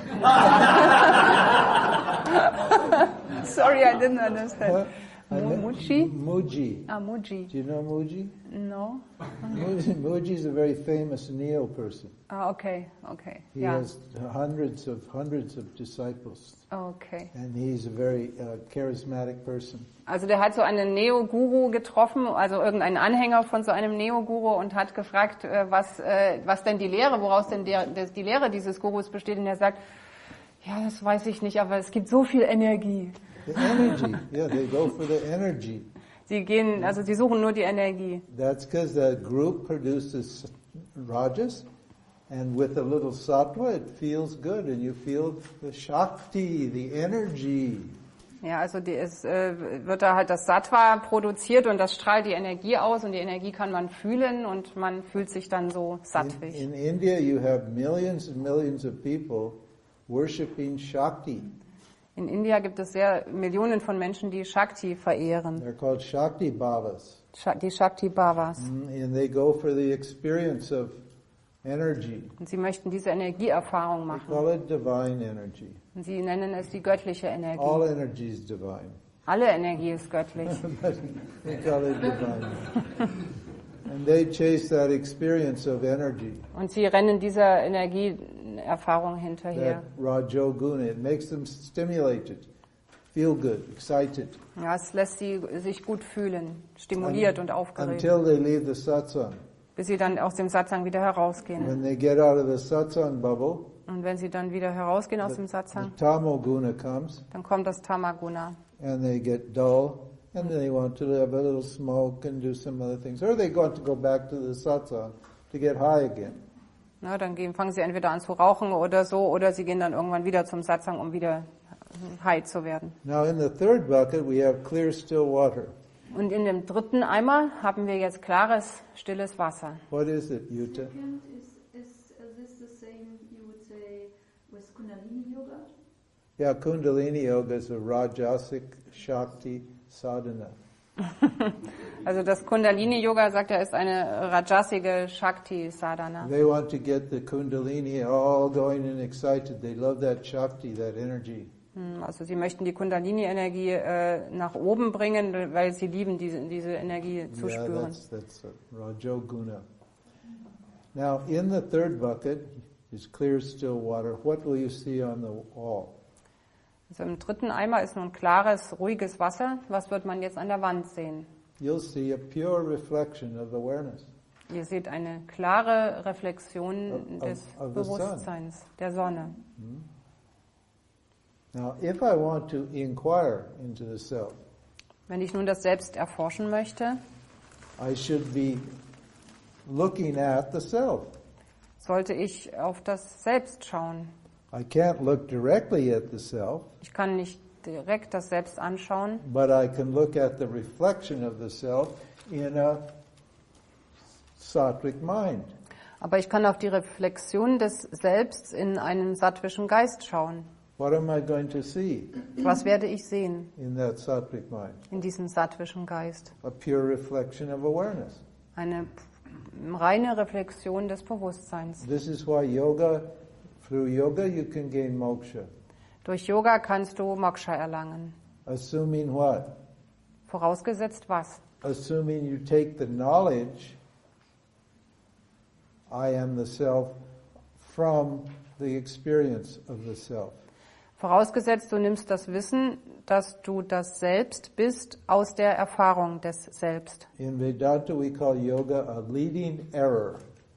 Sorry, I didn't understand. Muji? Muji. Ah, Muji. Do you know Muji? No. Muji, Muji is a very famous Neo person. Ah, okay, okay. He ja. has hundreds of hundreds of disciples. Okay. And he's a very uh, charismatic person. Also der hat so einen Neo-Guru getroffen, also irgendeinen Anhänger von so einem Neo-Guru und hat gefragt, äh, was äh, was denn die Lehre, woraus denn der, der, die Lehre dieses Gurus besteht. Und er sagt, ja, das weiß ich nicht, aber es gibt so viel Energie. The energy, yeah, they go for the energy. Sie gehen, also sie suchen nur die Energie. That's because the group produces rajas, and with a little sattva, it feels good, and you feel the shakti, the energy. Ja, also die, es äh, wird da halt das Sattva produziert und das strahlt die Energie aus und die Energie kann man fühlen und man fühlt sich dann so sattwig. In, in India, you have millions and millions of people worshipping Shakti. In India gibt es sehr Millionen von Menschen, die Shakti verehren. They're called Shakti Bhavas. Sha- die Shakti Bhavas. And they go for the experience of energy. Und sie möchten diese Energieerfahrung They machen. call it divine energy. Und sie nennen es die göttliche Energie. All energy is divine. Alle Energie ist göttlich. They call it divine. And they chase that experience of energy. Und sie rennen dieser Energieerfahrung hinterher. That Rajoguna, it makes them stimulated, feel good, excited. Ja, es lässt sie sich gut fühlen, stimuliert und aufgeregt, Until they leave the satsang. bis sie dann aus dem Satsang wieder herausgehen. When they get out of the satsang bubble, Und wenn sie dann wieder herausgehen aus dem the Satsang, tamoguna comes, dann kommt das Tamaguna. and they get dull, and then they want to have a little smoke and do some other things. Or they want to go back to the satsang to get high again. Na, dann gehen, fangen sie entweder an zu rauchen oder so, oder sie gehen dann irgendwann wieder zum Satsang, um wieder high zu werden. Now in the third bucket we have clear still water. Und in dem dritten Eimer haben wir jetzt klares, stilles Wasser. What is it, Yuta? Second is, is, is this the same you would say with Kundalini Yoga? Yeah, Kundalini Yoga is a Rajasic Shakti sadhana. Also das Kundalini-Yoga, sagt er, ist eine rajasige Shakti-Sadhana. They want to get the Kundalini all going and excited. They love that Shakti, that energy. Also sie möchten die Kundalini-Energie äh, nach oben bringen, weil sie lieben, diese, diese Energie zu Yeah, spüren. that's, that's a Rajoguna. Now in the third bucket is clear still water. What will you see on the wall? Also im dritten Eimer ist nun klares, ruhiges Wasser. Was wird man jetzt an der Wand sehen? You'll see a pure reflection of awareness. Ihr seht eine klare Reflexion Of- des of- of the sun. Bewusstseins, der Sonne. Now, if I want to inquire into the self, Wenn ich nun das Selbst erforschen möchte, I should be looking at the self. sollte ich auf das Selbst schauen. I can't look directly at the self, Ich kann nicht direkt das Selbst anschauen, but I can look at the reflection of the self in a sattvic mind. aber ich kann auf die Reflexion des Selbst in einem sattwischen Geist schauen. What am I going to see Was werde ich sehen in that sattvic mind? in diesem sattwischen Geist? A pure reflection of awareness. Eine reine Reflexion des Bewusstseins. This is why yoga, through yoga you can gain moksha. Durch Yoga kannst du Moksha erlangen. Assuming what? Vorausgesetzt was? Assuming you take the knowledge, I am the self, from the experience of the self. Vorausgesetzt, du nimmst das Wissen, dass du das Selbst bist, aus der Erfahrung des Selbst. In Vedanta we call yoga a leading error.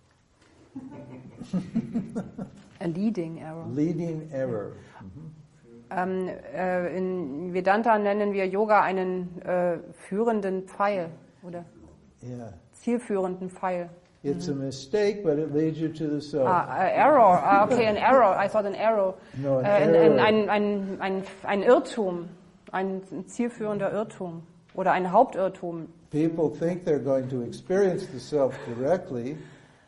A leading error. Leading error. Ähm, äh, in Vedanta nennen wir Yoga einen äh, führenden Pfeil oder Yeah. zielführenden Pfeil. It's a mistake, but it leads you to the self. Ah, uh, error. Ah, okay, an error. I thought an arrow. No, an äh, ein, error. ein, ein, ein, ein Irrtum, ein zielführender Irrtum oder ein Hauptirrtum. People think they're going to experience the self directly,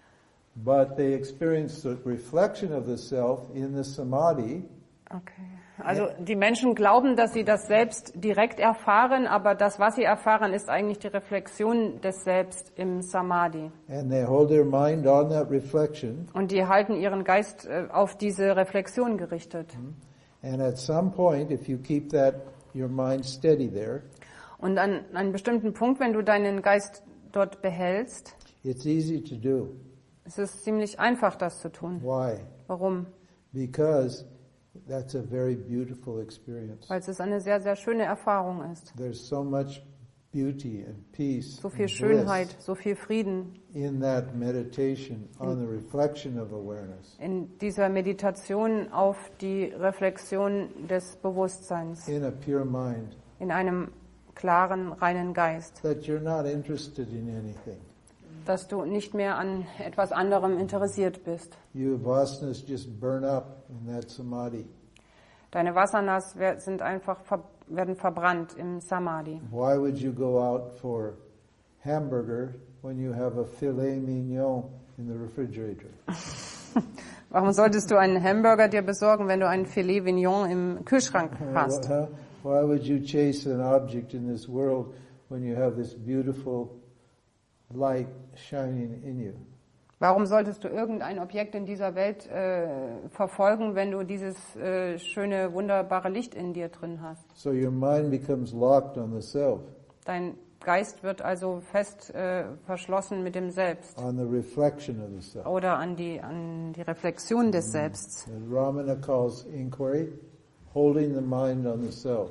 but they experience the reflection of the self in the samadhi. Okay. Also die Menschen glauben, dass sie das Selbst direkt erfahren, aber das, was sie erfahren, ist eigentlich die Reflexion des Selbst im Samadhi. And they hold their mind on that reflection. Und die halten ihren Geist äh, auf diese Reflexion gerichtet. And at some point, if you keep that your mind steady there, Und an einem bestimmten Punkt, wenn du deinen Geist dort behältst, it's easy to do. es ist ziemlich einfach, das zu tun. Why? Warum? Because that's a very beautiful experience. Weil es eine sehr, sehr schöne Erfahrung ist. There's so much beauty and peace So viel and Schönheit, bliss so viel Frieden in that meditation on the reflection of awareness. in dieser Meditation auf die Reflexion des Bewusstseins, In a pure mind, in einem klaren, reinen Geist, that you're not interested in anything. dass du nicht mehr an etwas anderem interessiert bist. Your vasanas just burn up in that samadhi. Deine Vasanas wer- sind einfach ver- werden verbrannt im Samadhi. Why would you go out for hamburger when you have a filet mignon in the refrigerator? Warum solltest du einen Hamburger dir besorgen, wenn du ein Filet Mignon im Kühlschrank hast? Huh? Why would you chase an object in this world when you have this beautiful light shining in you? Warum solltest du irgendein Objekt in dieser Welt äh, verfolgen, wenn du dieses äh, schöne, wunderbare Licht in dir drin hast? So your mind becomes locked on the self, Dein Geist wird also fest äh, verschlossen mit dem Selbst on the reflection of the self. oder an die, an die Reflexion des Selbsts. And Ramana calls inquiry holding the mind on the self.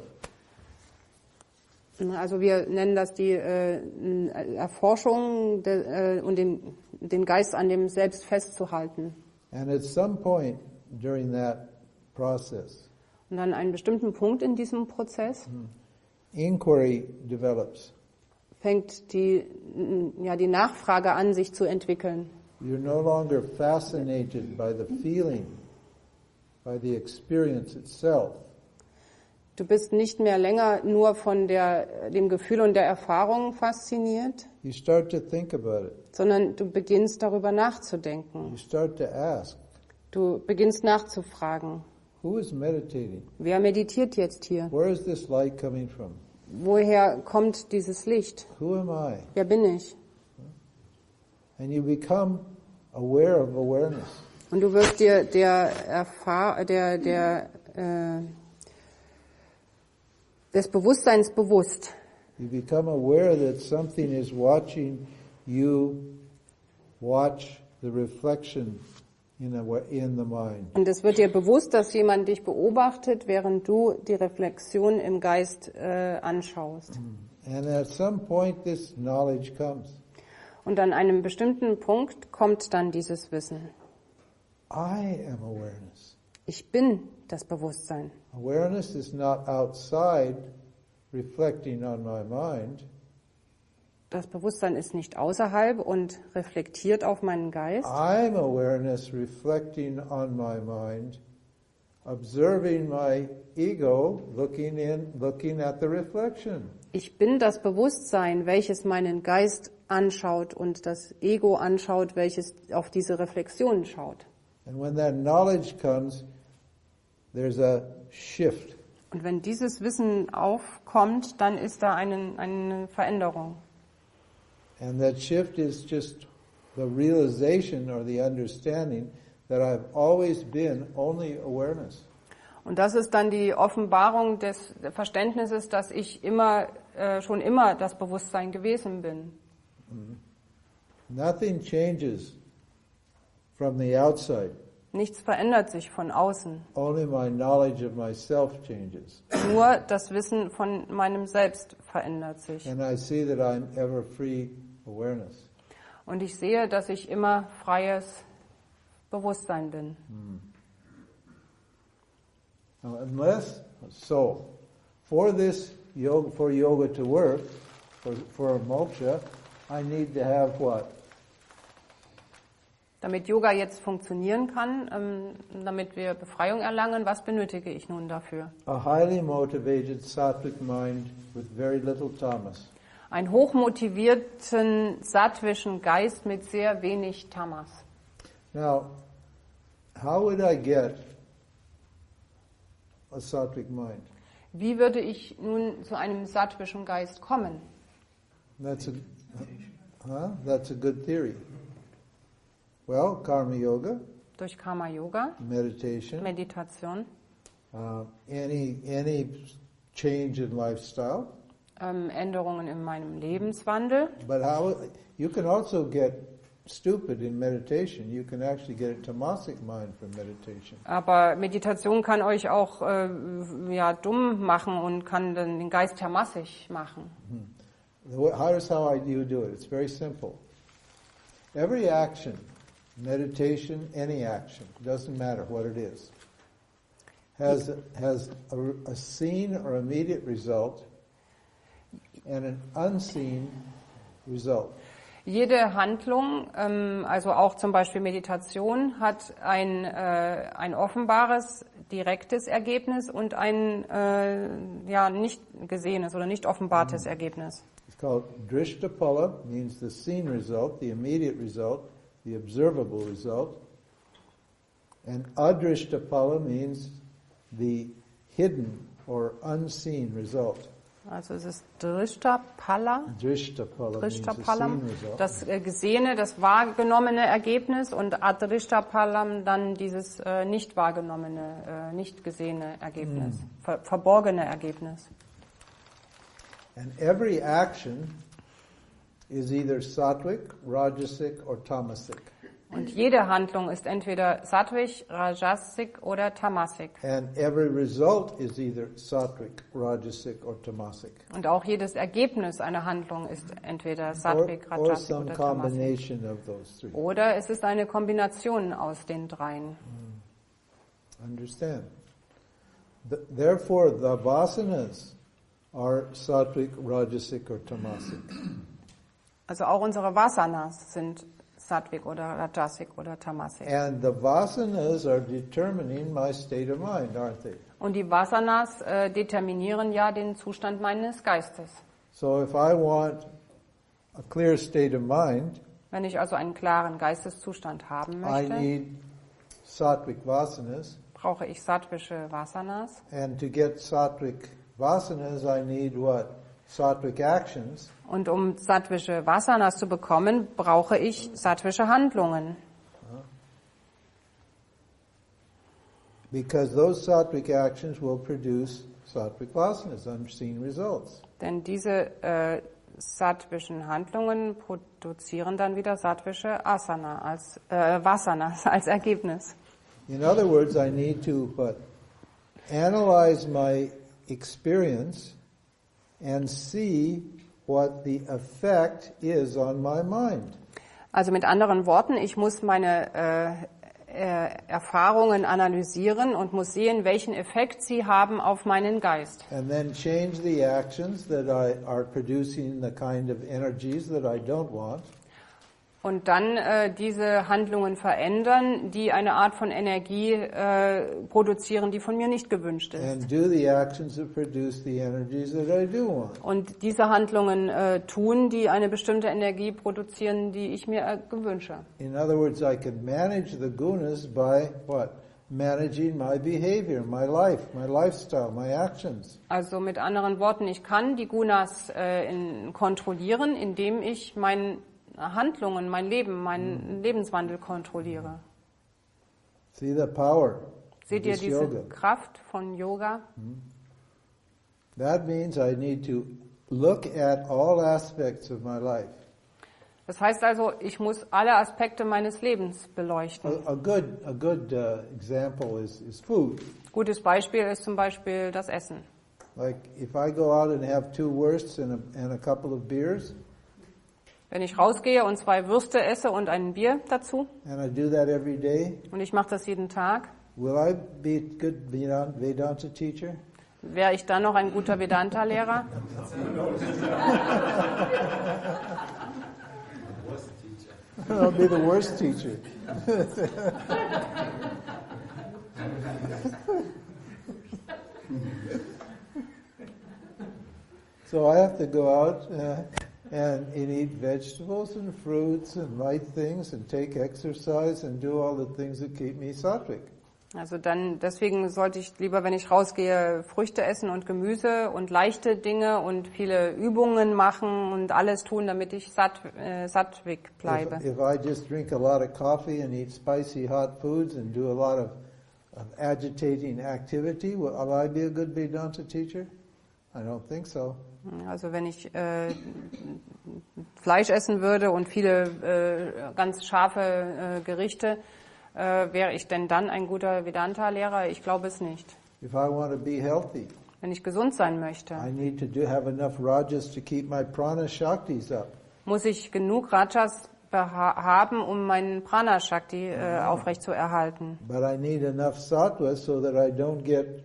Also wir nennen das die äh, Erforschung de, äh, und den, den Geist an dem Selbst festzuhalten. And at some point during that process, Und an einem bestimmten Punkt in diesem Prozess inquiry develops. fängt die, ja, die Nachfrage an, sich zu entwickeln. You're no longer fascinated by the feeling, by the experience itself. Du bist nicht mehr länger nur von der, dem Gefühl und der Erfahrung fasziniert, You start to think about it. sondern du beginnst darüber nachzudenken. You start to ask, Du beginnst nachzufragen, who is meditating? wer meditiert jetzt hier? Where is this light coming from? Woher kommt dieses Licht? Who am I? Wer bin ich? And you become aware of awareness. Und du wirst dir der Erfahr der der äh, des Bewusstseins bewusst. You become aware that something is watching you watch the reflection in, a, in the mind. Und es wird dir bewusst, dass jemand dich beobachtet, während du die Reflexion im Geist äh, anschaust. And at some point this knowledge comes. Und an einem bestimmten Punkt kommt dann dieses Wissen. I am awareness. Ich bin das Bewusstsein. Awareness is not outside reflecting on my mind. Das Bewusstsein ist nicht außerhalb und reflektiert auf meinen Geist. I'm awareness reflecting on my mind, observing my ego, looking in, looking at the reflection. Ich bin das Bewusstsein, welches meinen Geist anschaut und das Ego anschaut, welches auf diese Reflexion schaut. And when that knowledge comes, there's a shift. Und wenn dieses Wissen aufkommt, dann ist da einen, eine Veränderung. And that shift is just the realization or the understanding that I've always been only awareness. Und das ist dann die Offenbarung des Verständnisses, dass ich immer, äh, schon immer das Bewusstsein gewesen bin. Nothing changes from the outside. Nichts verändert sich von außen. Only my knowledge of myself changes. Nur das Wissen von meinem Selbst verändert sich. And I see that I'm ever free awareness. Und ich sehe, dass ich immer freies Bewusstsein bin. Now, unless, so, for this yoga, for yoga to work, for, for moksha, I need to have what? Damit Yoga jetzt funktionieren kann, ähm, damit wir Befreiung erlangen, was benötige ich nun dafür? A highly motivated sattvic mind with very little tamas. Einen hochmotivierten sattvischen Geist mit sehr wenig Tamas. Now, how would I get a sattvic mind? Wie würde ich nun zu einem sattvischen Geist kommen? That's a, huh? That's a good theory. Well, karma yoga, Durch Karma Yoga, meditation, Meditation, uh, any any change in lifestyle. ähm, Änderungen in meinem Lebenswandel. But how you can also get stupid in meditation. You can actually get a tamasic mind from meditation. Aber Meditation kann euch auch äh, ja, dumm machen und kann dann den Geist tamassisch machen. How does how I, you do it? It's very simple. Every action, meditation, any action, doesn't matter what it is, has has a, a seen or immediate result and an unseen result. Jede Handlung, ähm, also auch zum Beispiel Meditation, hat ein, äh, ein offenbares, direktes Ergebnis und ein äh, ja, nicht gesehenes oder nicht offenbartes Mhm. Ergebnis. It's called Drishtapala, means the seen result, the immediate result, the observable result. And Adrishtapala means the hidden or unseen result. Also es ist Drishtapala, Drishtapala means the Drishtapalam, seen result. das äh, gesehene, das wahrgenommene Ergebnis, und Adrishtapalam dann dieses äh, nicht wahrgenommene, äh, nicht gesehene Ergebnis, ver verborgene Ergebnis. And every action is either sattvic, rajasic, or tamasic. Und jede Handlung ist entweder sattvisch, rajasic oder tamasic. And every result is either sattvic, rajasic, or tamasic. Und auch jedes Ergebnis einer Handlung ist entweder sattvic, Or, or rajasic some oder tamasic. combination of those three. Oder es ist eine Kombination aus den dreien. Understand? Th- therefore, the vasanas are sattvic, rajasic, or tamasic. Also auch unsere Vasanas sind sattvic oder rajasic oder tamasic. And the vasanas are determining my state of mind, aren't they? Und die Vasanas äh, determinieren ja den Zustand meines Geistes. So if I want a clear state of mind, Wenn ich also einen klaren Geisteszustand haben I möchte, need sattvic vasanas. brauche ich sattwische Vasanas. And to get sattvic vasanas, I need what? Sattvic actions. Und um sattwische Vasanas zu bekommen, brauche ich sattwische Handlungen. Because those sattvic actions will produce sattvic vasanas, unseen results. Denn diese äh, sattwischen Handlungen produzieren dann wieder sattwische Asana als äh, Vasanas als Ergebnis. In other words, I need to what? Analyze my experience and see what the effect is on my mind. Also mit anderen Worten, ich muss meine äh, äh, Erfahrungen analysieren und muss sehen, welchen Effekt sie haben auf meinen Geist. And then change the actions that I are producing the kind of energies that I don't want. Und dann äh, diese Handlungen verändern, die eine Art von Energie äh, produzieren, die von mir nicht gewünscht ist. And do the actions that produce the energies that I do want. Und diese Handlungen äh, tun, die eine bestimmte Energie produzieren, die ich mir äh, gewünsche. In other words, I can manage the gunas by what? Managing my behavior, my life, my lifestyle, my actions. Also mit anderen Worten, ich kann die Gunas äh, in, kontrollieren, indem ich meine Handlungen, mein Leben, meinen Lebenswandel kontrolliere. See the power of Seht ihr this diese yoga? Kraft von Yoga? That means I need to look at all aspects of my life. Das heißt also, ich muss alle Aspekte meines Lebens beleuchten. A, a good, a good uh, example is, is food. Gutes Beispiel ist zum Beispiel das Essen. Like if I go out and have two wursts and a, and a couple of beers, Wenn ich rausgehe und zwei Würste esse und ein Bier dazu, and I do that every day, und ich mache das jeden Tag, will I be a good Vedanta, Vedanta teacher? wäre ich dann noch ein guter Vedanta-Lehrer? I'll be the worst teacher. So I have to go out uh, and, and eat vegetables and fruits and light things and take exercise and do all the things that keep me sattvic. Also dann, deswegen sollte ich lieber, wenn ich rausgehe, Früchte essen und Gemüse und leichte Dinge und viele Übungen machen und alles tun, damit ich satt, äh, sattwig bleibe. If, if I just drink a lot of coffee and eat spicy hot foods and do a lot of, of agitating activity, will, will I be a good Vedanta teacher? I don't think so. Also wenn ich äh, Fleisch essen würde und viele äh, ganz scharfe äh, Gerichte, äh, wäre ich denn dann ein guter Vedanta-Lehrer? Ich glaube es nicht. If I want to be healthy, Wenn ich gesund sein möchte, I need to do, have enough rajas to keep my prana shaktis up. muss ich genug Rajas beha- haben, um meinen Prana-Shakti äh, aufrecht zu erhalten. But I need enough sattva so that I don't get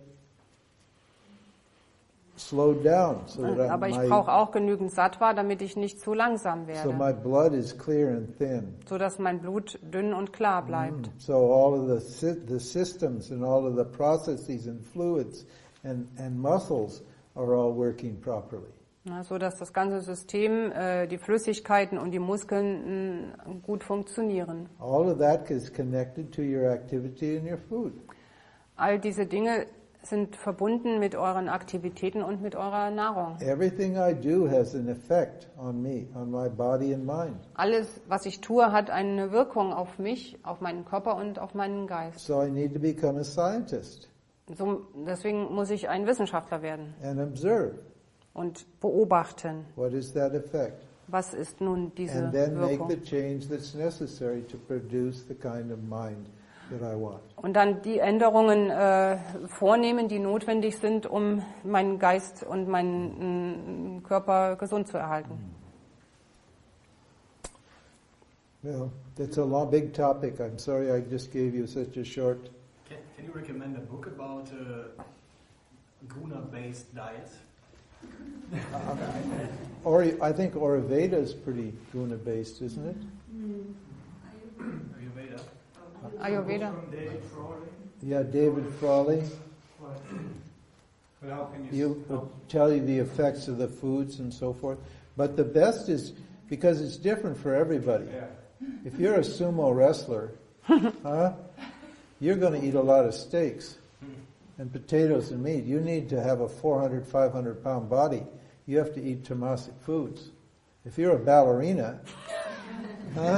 slowed down. So that Aber ich my, brauche auch genügend Sattva, damit ich nicht zu langsam so my werde, blood is clear and thin. so dass mein Blut dünn und klar bleibt. So all of the sy- the systems and all of the processes and fluids and, and muscles are all working properly. Ja, so dass das ganze System, äh, die Flüssigkeiten und die Muskeln mh, gut funktionieren. All of that is connected to your activity and your food. All diese Dinge sind verbunden mit euren Aktivitäten und mit eurer Nahrung. Everything I do has an effect on me, on my body and mind. Alles, was ich tue, hat eine Wirkung auf mich, auf meinen Körper und auf meinen Geist. So I need to become a scientist So, deswegen muss ich ein Wissenschaftler werden and observe und beobachten, what is that effect. was ist nun diese And then make the Wirkung. change that's necessary to produce the kind of mind that I want. Und dann die Änderungen äh, vornehmen, die notwendig sind, um meinen Geist und meinen mm, Körper gesund zu erhalten. Well, that's a long, big topic. I'm sorry I just gave you such a short. Can, can you recommend a book about a guna-based diet? Or I think Ayurveda is pretty guna-based, isn't it? Ayurveda. Ayurveda. From David Frawley. Yeah, David Frawley. But how can you? He'll will tell you the effects of the foods and so forth. But the best is, because it's different for everybody. Yeah. If you're a sumo wrestler, huh, you're going to eat a lot of steaks and potatoes and meat. You need to have a four hundred, five hundred pound body. You have to eat tamasic foods. If you're a ballerina, huh,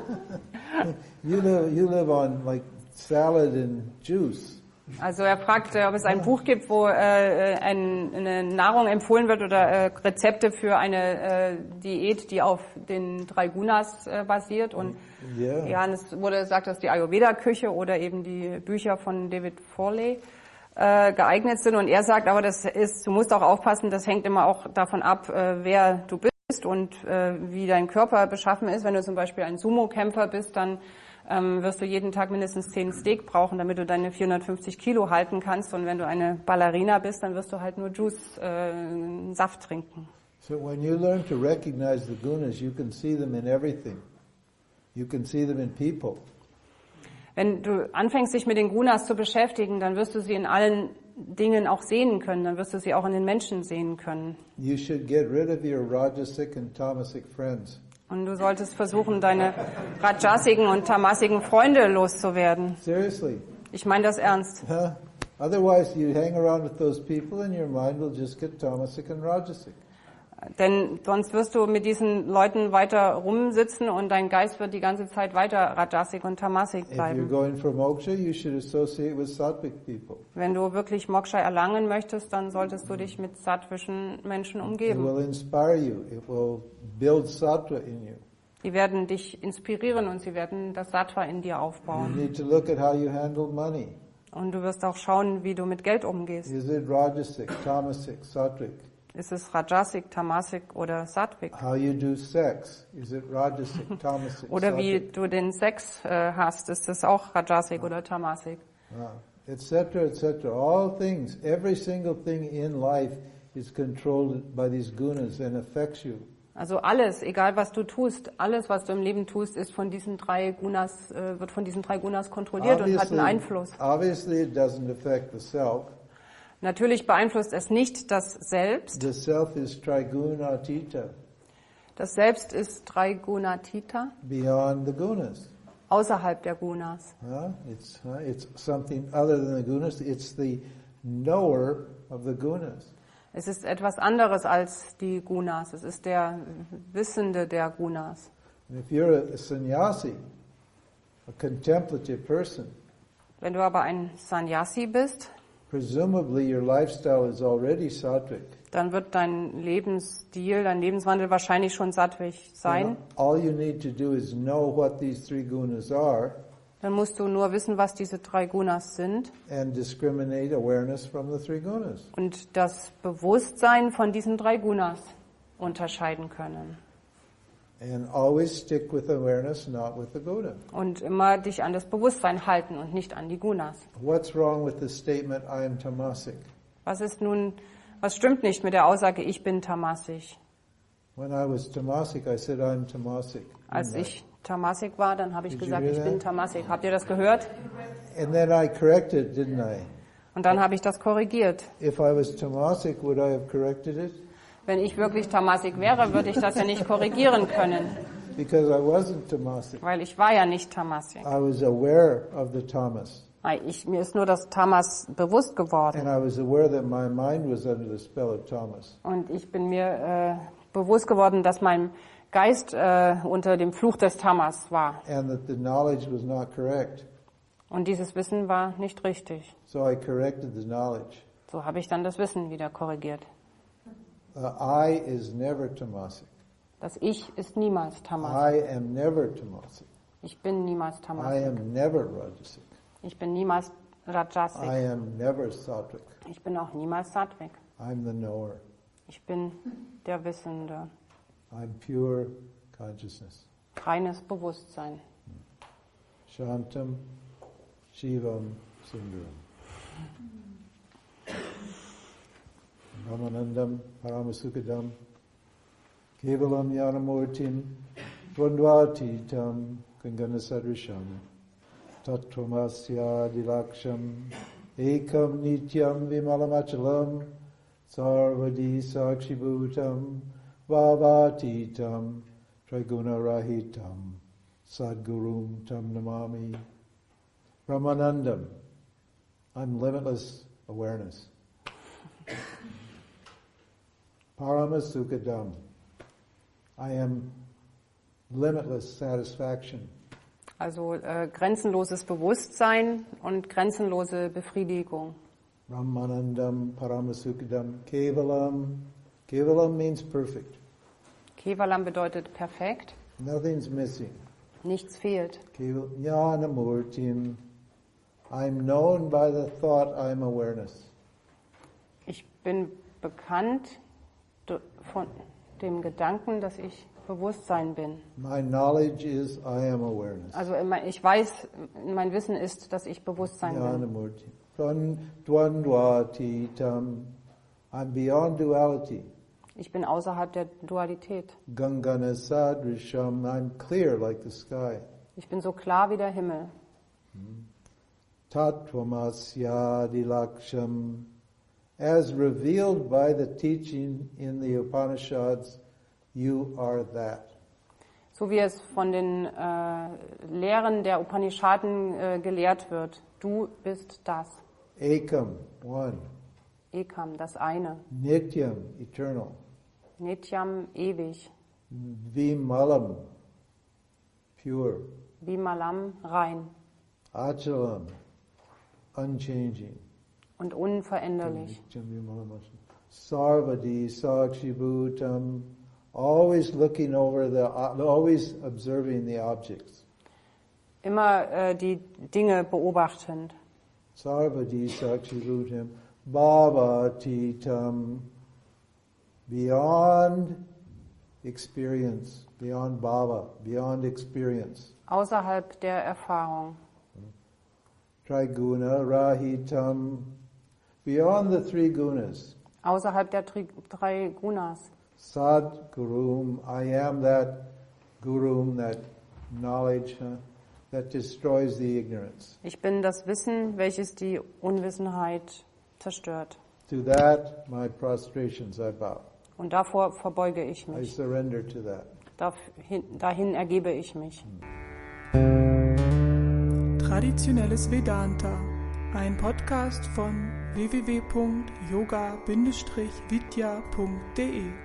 you live you live on like salad and juice. Also er fragt, ob es ein Buch gibt, wo äh, ein, eine Nahrung empfohlen wird oder äh, Rezepte für eine äh, Diät, die auf den drei Gunas äh, basiert. Und Yeah. ja, es wurde gesagt, dass die Ayurveda-Küche oder eben die Bücher von David Frawley äh, geeignet sind. Und er sagt, aber das ist, du musst auch aufpassen, das hängt immer auch davon ab, äh, wer du bist und äh, wie dein Körper beschaffen ist. Wenn du zum Beispiel ein Sumo-Kämpfer bist, dann ähm, wirst du jeden Tag mindestens zehn Steak brauchen, damit du deine vierhundertfünfzig Kilo halten kannst. Und wenn du eine Ballerina bist, dann wirst du halt nur Juice, äh, Saft trinken. So when you learn to recognize the gunas, you can see them in everything. You can see them in people. Wenn du anfängst, dich mit den Gunas zu beschäftigen, dann wirst du sie in allen Dingen auch sehen können. Dann wirst du sie auch in den Menschen sehen können. You should get rid of your rajasic and tamasic friends. Und du solltest versuchen, deine rajasigen und tamasigen Freunde loszuwerden. Seriously. Ich meine das ernst. Huh? Otherwise you hang around with those people and your mind will just get tamasic and rajasic. Denn sonst wirst du mit diesen Leuten weiter rumsitzen und dein Geist wird die ganze Zeit weiter rajasik und tamasik If you're bleiben. going for moksha, you should associate with sattvic people. Wenn du wirklich Moksha erlangen möchtest, dann solltest du dich mit sattvischen Menschen It umgeben. will inspire you. It will build sattva in you. Die werden dich inspirieren und sie werden das Sattva in dir You aufbauen. need to look at how you handle money. Und du wirst auch schauen, wie du mit Geld umgehst. Is it rajasic, tamasic, sattvic? Ist es Rajasik, Tamasik oder Sattvik? How you do sex? Is it rajasic, tamasic, Oder wie sattvic? du den Sex äh, hast, ist es auch Rajasik oder Tamasik? Ah, et cetera, et cetera. All things, every single thing in life is controlled by these gunas and affects you Also alles, egal was du tust, alles, was du im Leben tust, ist von diesen drei Gunas, äh, wird von diesen drei Gunas kontrolliert und hat einen Einfluss. Obviously it doesn't affect the self. Natürlich beeinflusst es nicht das Selbst. The self is trigunatita, Das Selbst ist Trigunatita, beyond the gunas. außerhalb der Gunas. Huh? It's, huh? It's something other than the gunas. It's the knower of the gunas. Es ist etwas anderes als die Gunas. Es ist der Wissende der Gunas. And if you're a sannyasi, a contemplative person, Wenn du aber ein Sannyasi bist, presumably your lifestyle is already sattvic. dann wird dein Lebensstil, dein Lebenswandel wahrscheinlich schon sattwig sein. All you need to do is know what these three gunas are Dann musst du nur wissen, was diese drei Gunas sind and discriminate awareness from the three gunas. und das Bewusstsein von diesen drei Gunas unterscheiden können. And always stick with awareness, not with the guna. Und immer dich an das Bewusstsein halten und nicht an die Gunas. What's wrong with the statement, I am tamasic? Was ist nun, was stimmt nicht mit der Aussage, ich bin tamasic? When I was tamasic, I said, I'm tamasic. Als Didn't I? ich tamasic war, dann habe ich Did you gesagt, hear ich bin that? tamasic. Habt ihr das gehört? And then I corrected, didn't I? Und dann habe ich das korrigiert. If I was tamasic, would I have corrected it? Wenn ich wirklich tamasic wäre, würde ich das ja nicht korrigieren können, Because I wasn't tamasic. weil ich war ja nicht tamasic. I was aware of the tamas. Ich, mir ist nur das Tamas bewusst geworden. And I was aware that my mind was under the spell of tamas. Und ich bin mir äh, bewusst geworden, dass mein Geist äh, unter dem Fluch des Tamas war. And that the knowledge was not correct. Und dieses Wissen war nicht richtig. So I corrected the knowledge. So habe ich dann das Wissen wieder korrigiert. Uh, I is never tamasic. Das Ich ist niemals Tamasic. I am never tamasic. Ich bin niemals I Tamasic. am never rajasic. Ich bin niemals I Rajasic. am never sattvic. Ich bin auch niemals Sattvic. I'm the knower. Ich bin der Wissende. I'm pure consciousness. Reines Bewusstsein. Shantam Shivam Sundaram. Ramanandam Paramasukadam Kevalam Yanamurtim Dvandvatitam Kanganasadrisham Tattvamasya Dilaksham Ekam Nityam Vimalamachalam Sarvadi Sakshibhutam Vavatitam Trigunarahitam Sadgurum Tam Namami Ramanandam. I'm limitless awareness. Paramasukadam. I am limitless satisfaction. Also äh, grenzenloses Bewusstsein und grenzenlose Befriedigung. Ramanandam Paramasukadam Kevalam. Kevalam means perfect. Kevalam bedeutet perfekt. Nothing's missing. Nichts fehlt. Keval Jnanamurtim. I'm known by the thought I'm awareness. Ich bin bekannt d- von dem Gedanken, dass ich Bewusstsein bin. My knowledge is I am awareness. Also immer- ich weiß, mein Wissen ist, dass ich Bewusstsein bin. Jnanamurti. Dvandvatitam. I'm beyond duality. Ich bin außerhalb der Dualität. Ganganasadrisham. I'm clear like the sky. Ich bin so klar wie der Himmel. Tattvamasya-dilaksham. As revealed by the teaching in the Upanishads, you are that. So wie es von den äh, Lehren der Upanishaden äh, gelehrt wird. Du bist das. Ekam, one. Ekam, das eine. Nityam, eternal. Nityam, ewig. Vimalam, pure. Vimalam, rein. Achalam, unchanging. Und unveränderlich. Sarvadi, sakshibhutam, always looking over the, always observing the objects. Immer äh, die Dinge beobachtend. Sarvadi, sakshibhutam, bhavatitam, beyond experience, beyond bhava, beyond experience. Außerhalb der Erfahrung. Triguna rahitam, beyond the three gunas. Außerhalb der Tri- drei Gunas. Sad Gurum, I am that Gurum, that knowledge huh, that destroys the ignorance. Ich bin das Wissen, welches die Unwissenheit zerstört. To that my prostrations I bow. Und davor verbeuge ich I mich. surrender to that. Dahin, dahin ergebe ich mich. Traditionelles Vedanta, ein Podcast von w w w punkt yoga Bindestrich vidya punkt d e